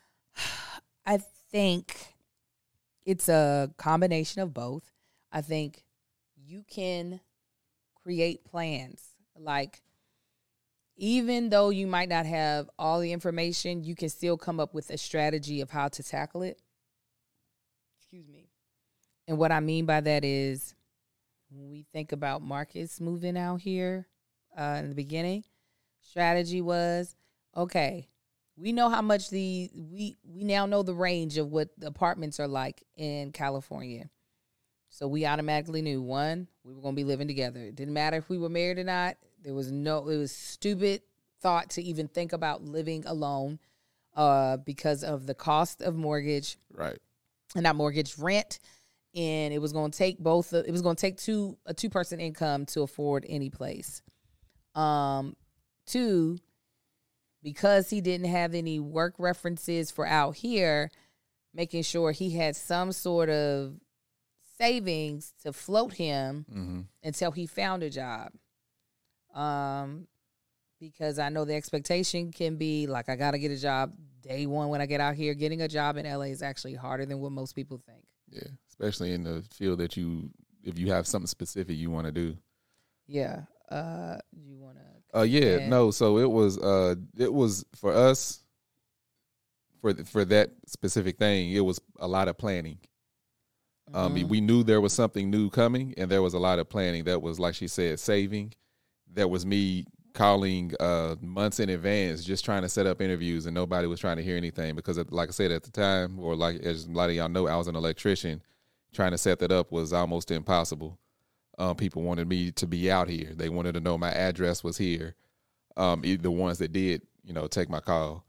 I think it's a combination of both. I think you can create plans. Like, even though you might not have all the information, you can still come up with a strategy of how to tackle it. Excuse me. And what I mean by that is, when we think about Marcus moving out here uh, in the beginning, strategy was, okay, we know how much the, we, we now know the range of what the apartments are like in California. So we automatically knew, one, we were going to be living together. It didn't matter if we were married or not. There was no, it was stupid thought to even think about living alone uh, because of the cost of mortgage,
Right.
and not mortgage, rent. And it was going to take both, it was going to take two, a two person income to afford any place. Um, two, because he didn't have any work references for out here, making sure he had some sort of savings to float him
Mm-hmm.
until he found a job. Um, because I know the expectation can be like, I got to get a job day one when I get out here. Getting a job in L A is actually harder than what most people think.
Yeah, especially in the field that you, if you have something specific you want to do.
Yeah. Uh, you want to?
Uh, yeah, no. So it was, uh, it was for us, for th- for that specific thing. It was a lot of planning. Um,
Mhm.
we knew there was something new coming, and there was a lot of planning. That was, like she said, saving. That was me calling uh, months in advance, just trying to set up interviews, and nobody was trying to hear anything because, like I said, at the time, or like as a lot of y'all know, I was an electrician. Trying to set that up was almost impossible. Um, people wanted me to be out here. They wanted to know my address was here. Um, e- the ones that did, you know, take my call.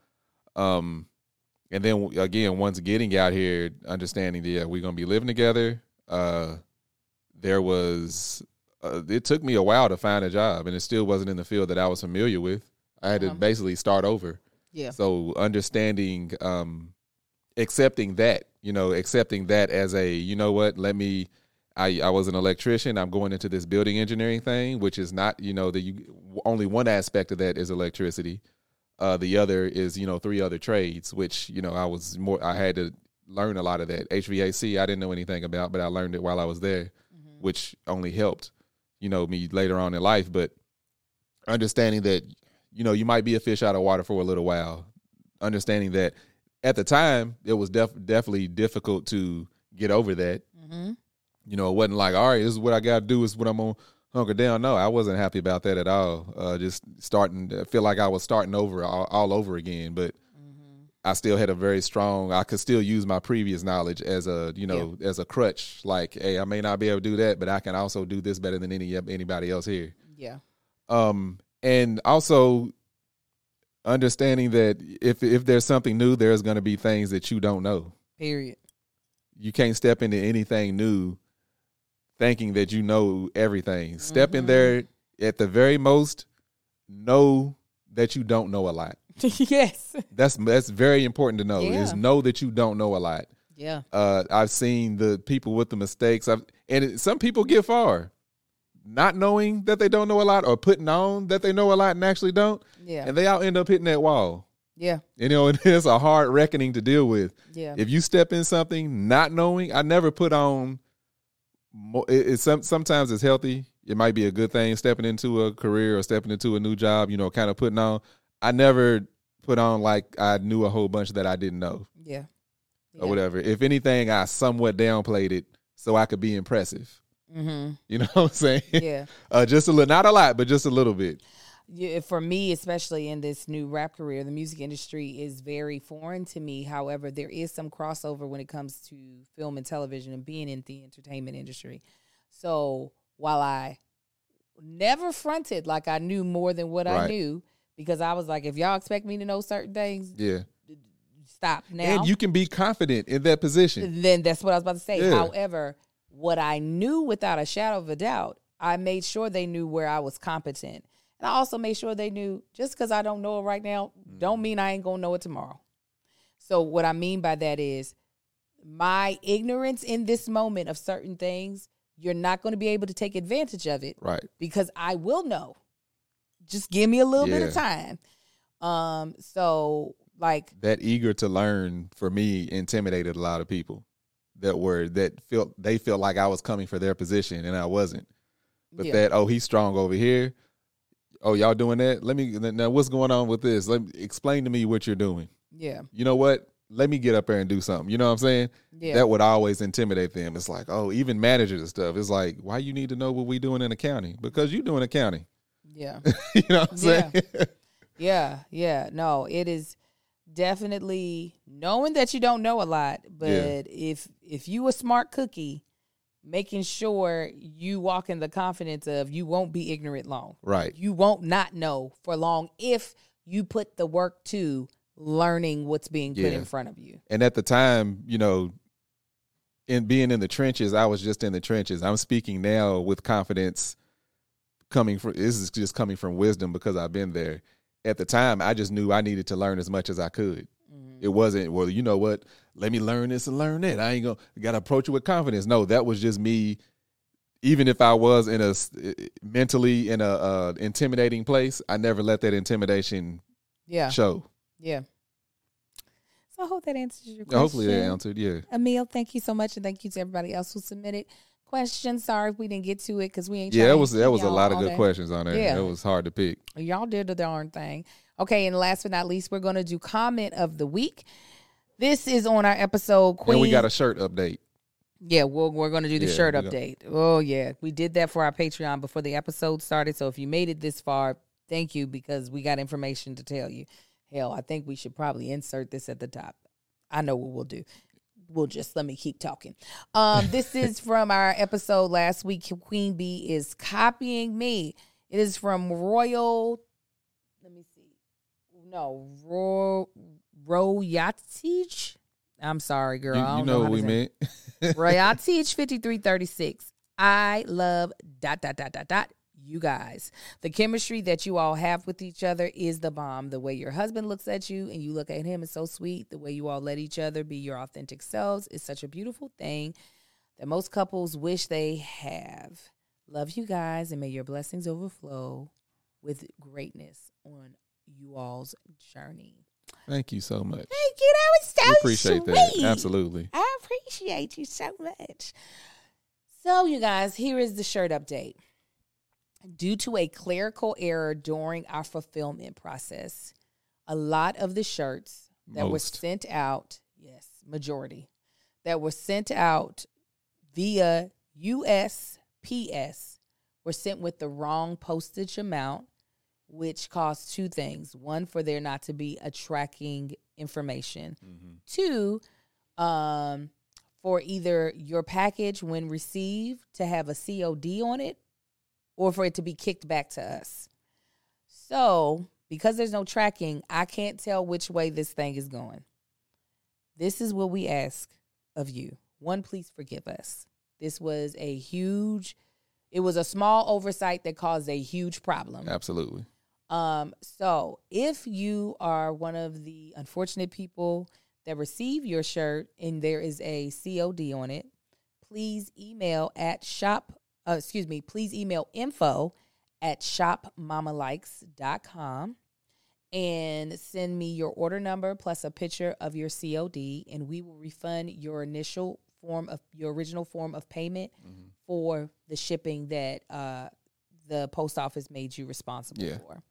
Um, and then again, once getting out here, understanding that yeah, we're gonna be living together. Uh, there was. Uh, it took me a while to find a job, and it still wasn't in the field that I was familiar with. I had to
Uh-huh.
basically start over.
Yeah.
So understanding, um, accepting that, you know, accepting that as a, you know what, let me, I, I was an electrician. I'm going into this building engineering thing, which is not, you know, the you, only one aspect of that is electricity. Uh, the other is, you know, three other trades, which, you know, I was more, I had to learn a lot of that. H V A C, I didn't know anything about, but I learned it while I was there,
Mm-hmm.
which only helped, you know, me later on in life. But understanding that, you know, you might be a fish out of water for a little while. Understanding that at the time, it was def- definitely difficult to get over that.
Mm-hmm.
You know, it wasn't like, all right, this is what I got to do. Is what I'm going to hunker down. No, I wasn't happy about that at all. Uh, just starting, I feel like I was starting over all, all over again. But
Mm-hmm.
I still had a very strong, I could still use my previous knowledge as a, you know, as a crutch. Like, hey, I may not be able to do that, but I can also do this better than any anybody else here.
Yeah.
Um, and also understanding that if if there's something new, there's going to be things that you don't know.
Period.
You can't step into anything new thinking that you know everything. Step in
Mhm.
there at the very most, know that you don't know a lot.
Yes.
That's that's very important to know.
Yeah.
Is know that you don't know a lot.
Yeah.
Uh, I've seen the people with the mistakes. I've and it, some people get far, not knowing that they don't know a lot, or putting on that they know a lot and actually don't,
Yeah.
and they all end up hitting that wall.
Yeah.
You know, and it's a hard reckoning to deal with.
Yeah.
If you step in something not knowing, I never put on. Mo- it, it's some sometimes it's healthy. It might be a good thing stepping into a career or stepping into a new job. You know, kind of putting on. I never put on like I knew a whole bunch that I didn't know.
Yeah. Yeah.
Or whatever. If anything, I somewhat downplayed it so I could be impressive.
Mm-hmm.
You know what I'm saying?
Yeah.
uh, just a little, not a lot, but just a little bit.
Yeah, for me, especially in this new rap career, the music industry is very foreign to me. However, there is some crossover when it comes to film and television and being in the entertainment industry. So while I never fronted like I knew more than what I
Right.
knew, because I was like, if y'all expect me to know certain things,
Yeah.
stop now.
And you can be confident in that position.
Then that's what I was about to say.
Yeah.
However, what I knew without a shadow of a doubt, I made sure they knew where I was competent. And I also made sure they knew, just because I don't know it right now, don't mean I ain't going to know it tomorrow. So what I mean by that is my ignorance in this moment of certain things, you're not going to be able to take advantage of it.
Right.
Because I will know. Just give me a little bit of
Yeah.
time. Um, so like
That eager to learn for me intimidated a lot of people that were that felt they felt like I was coming for their position and I wasn't. But
yeah.
that, oh, he's strong over here. Oh, y'all doing that? Let me now what's going on with this? Let me explain to me what you're doing.
Yeah.
You know what? Let me get up there and do something. You know what I'm saying?
Yeah.
That would always intimidate them. It's like, oh, even managers and stuff. It's like, why you need to know what we doing in accounting? Because you doing accounting.
Yeah.
You know what I'm
Yeah.
saying?
Yeah, yeah. No, it is definitely knowing that you don't know a lot, but
Yeah.
if if you a smart cookie, making sure you walk in the confidence of you won't be ignorant long.
Right.
You won't not know for long if you put the work to learning what's being put
Yeah.
in front of you.
And at the time, you know, in being in the trenches, I was just in the trenches. I'm speaking now with confidence coming from, this is just coming from wisdom because I've been there. At the time, I just knew I needed to learn as much as I could.
Mm-hmm.
It wasn't, well, you know what, let me learn this and learn that. I ain't going to, got to approach it with confidence. No, that was just me. Even if I was in a, mentally in a uh, intimidating place, I never let that intimidation
Yeah.
show.
Yeah. So I hope that answers your question.
Hopefully they answered, yeah.
Emil, thank you so much, and thank you to everybody else who submitted questions. Sorry if we didn't get to it because we ain't.
Yeah,
trying
that
to
was
keep
that was a
y'all
lot of
all
good
day.
questions on there.
Yeah.
It was hard to pick.
Y'all did the darn thing. Okay, and last but not least, we're going to do comment of the week. This is on our episode Queen.
And we got a shirt update.
Yeah, we're, we're going to do the
Yeah,
shirt
we got-
update. Oh, yeah. We did that for our Patreon before the episode started. So if you made it this far, thank you, because we got information to tell you. Hell, I think we should probably insert this at the top. I know what we'll do. We'll just let me keep talking. Um, this is from our episode last week. Queen Bee is copying me. It is from Royal. Let me see. No, Ro, Royatich. I'm sorry, girl.
You,
I
you
don't
know
know
what
how
we
to say.
meant.
Royatich fifty-three thirty-six. I love dot dot dot dot dot. You guys, the chemistry that you all have with each other is the bomb. The way your husband looks at you and you look at him is so sweet. The way you all let each other be your authentic selves is such a beautiful thing that most couples wish they have. Love you guys, and may your blessings overflow with greatness on you all's journey.
Thank you so much.
Thank you. That was so
We appreciate that.
sweet.
Absolutely.
I appreciate you so much. So, you guys, here is the shirt update. Due to a clerical error during our fulfillment process, a lot of the shirts that were
Most.
sent out, yes, majority, that were sent out via U S P S were sent with the wrong postage amount, which caused two things. One, for there not to be a tracking information.
Mm-hmm.
Two, um, for either your package when received to have a C O D on it, or for it to be kicked back to us. So, because there's no tracking, I can't tell which way this thing is going. This is what we ask of you. One, please forgive us. This was a huge, it was a small oversight that caused a huge problem.
Absolutely.
Um, so if you are one of the unfortunate people that receive your shirt and there is a C O D on it, please email at shop, uh, excuse me, please email info at shop mama likes dot com and send me your order number plus a picture of your C O D, and we will refund your initial form of your original form of payment
Mm-hmm.
for the shipping that uh, the post office made you responsible
Yeah.
for.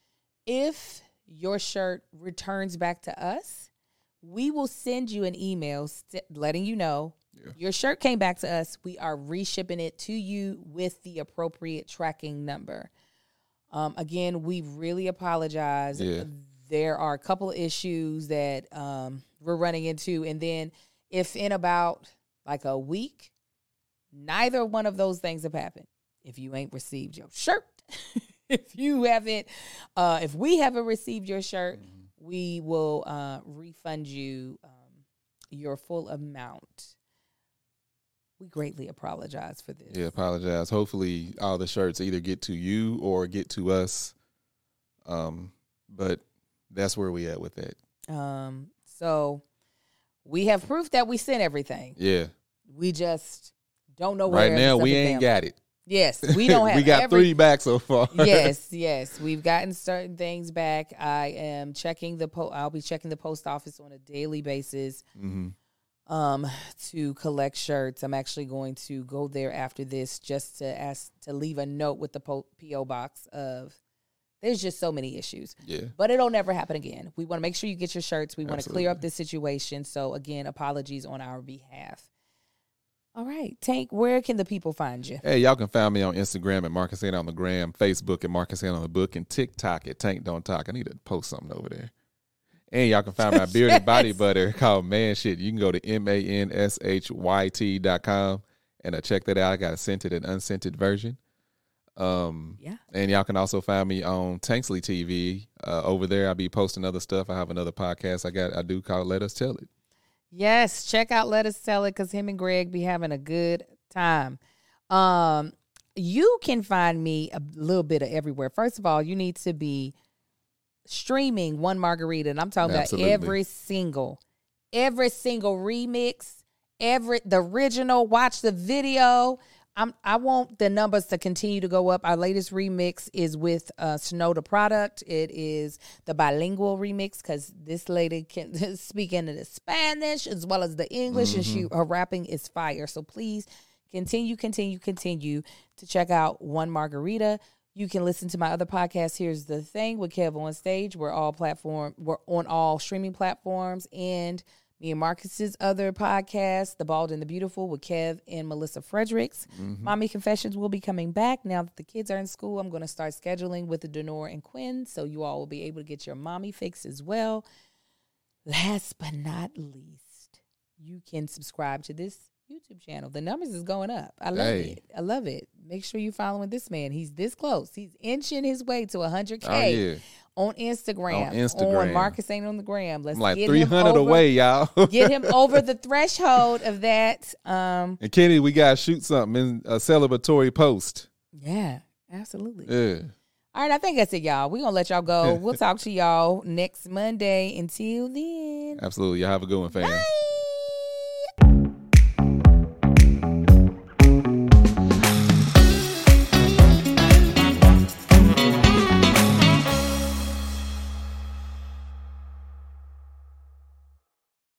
If your shirt returns back to us, we will send you an email st- letting you know
Yeah.
your shirt came back to us. We are reshipping it to you with the appropriate tracking number. Um, again, we really apologize.
Yeah.
There are a couple of issues that um, we're running into. And then if in about like a week, neither one of those things have happened. if you ain't received your shirt, if you haven't, uh, if we haven't received your shirt, mm-hmm. we will uh, refund you um, your full amount. We greatly apologize for this.
Yeah, apologize. Hopefully all the shirts either get to you or get to us. Um, but that's where we at with that.
Um, so we have proof that we sent everything.
Yeah.
We just don't know where.
Right now, we ain't got it.
Yes, we don't have.
We got
every,
three back so far.
yes, yes, we've gotten certain things back. I am checking the po- I'll be checking the post office on a daily basis, mm-hmm. um, to collect shirts. I'm actually going to go there after this just to ask to leave a note with the po- P O box of. There's just so many issues.
Yeah.
But it'll never happen again. We want to make sure you get your shirts. We want to clear up this situation. So, again, apologies on our behalf. All right. Tank, where can the people find you?
Hey, y'all can find me on Instagram at Marcus Ann on the gram, Facebook at Marcus Ann on the book, and TikTok at Tank Don't Talk. I need to post something over there. And y'all can find my beard and body butter called Man Shit. You can go to M A N S H Y T dot com and uh, check that out. I got a scented and unscented version. Um, yeah. And y'all can also find me on Tanksley T V. Uh, over there, I'll be posting other stuff. I have another podcast I got I do called Let Us Tell It.
Yes, check out Let Us Tell It because him and Greg be having a good time. Um, you can find me a little bit of everywhere. First of all, you need to be streaming One Margarita, and I'm talking Absolutely. about every single, every single remix, every the original. Watch the video. I'm, I want the numbers to continue to go up. Our latest remix is with uh, Snow the Product. It is the bilingual remix because this lady can speak into the Spanish as well as the English, mm-hmm. and she her rapping is fire. So please continue, continue, continue to check out One Margarita. You can listen to my other podcast, Here's the Thing, with Kev on Stage. We're all platform, we're on all streaming platforms, and me and Marcus's other podcast, The Bald and the Beautiful, with Kev and Melissa Fredericks. Mm-hmm. Mommy Confessions will be coming back. Now that the kids are in school, I'm going to start scheduling with the Denora and Quinn, so you all will be able to get your mommy fix as well. Last but not least, you can subscribe to this YouTube channel. The numbers is going up. I love hey. it. I love it. Make sure you're following this man. He's this close. He's inching his way to one hundred K. Oh, yeah. On Instagram, on Instagram, on Marcus Ain't on the Gram. Let's
I'm like
get
three hundred
him over,
away, y'all.
Get him over the threshold of that. Um,
and Kenny, we gotta shoot something in a celebratory post.
Yeah, absolutely.
Yeah.
All right, I think that's it, y'all. We're gonna let y'all go. We'll talk to y'all next Monday. Until then,
absolutely. Y'all have a good one, fam.
Bye.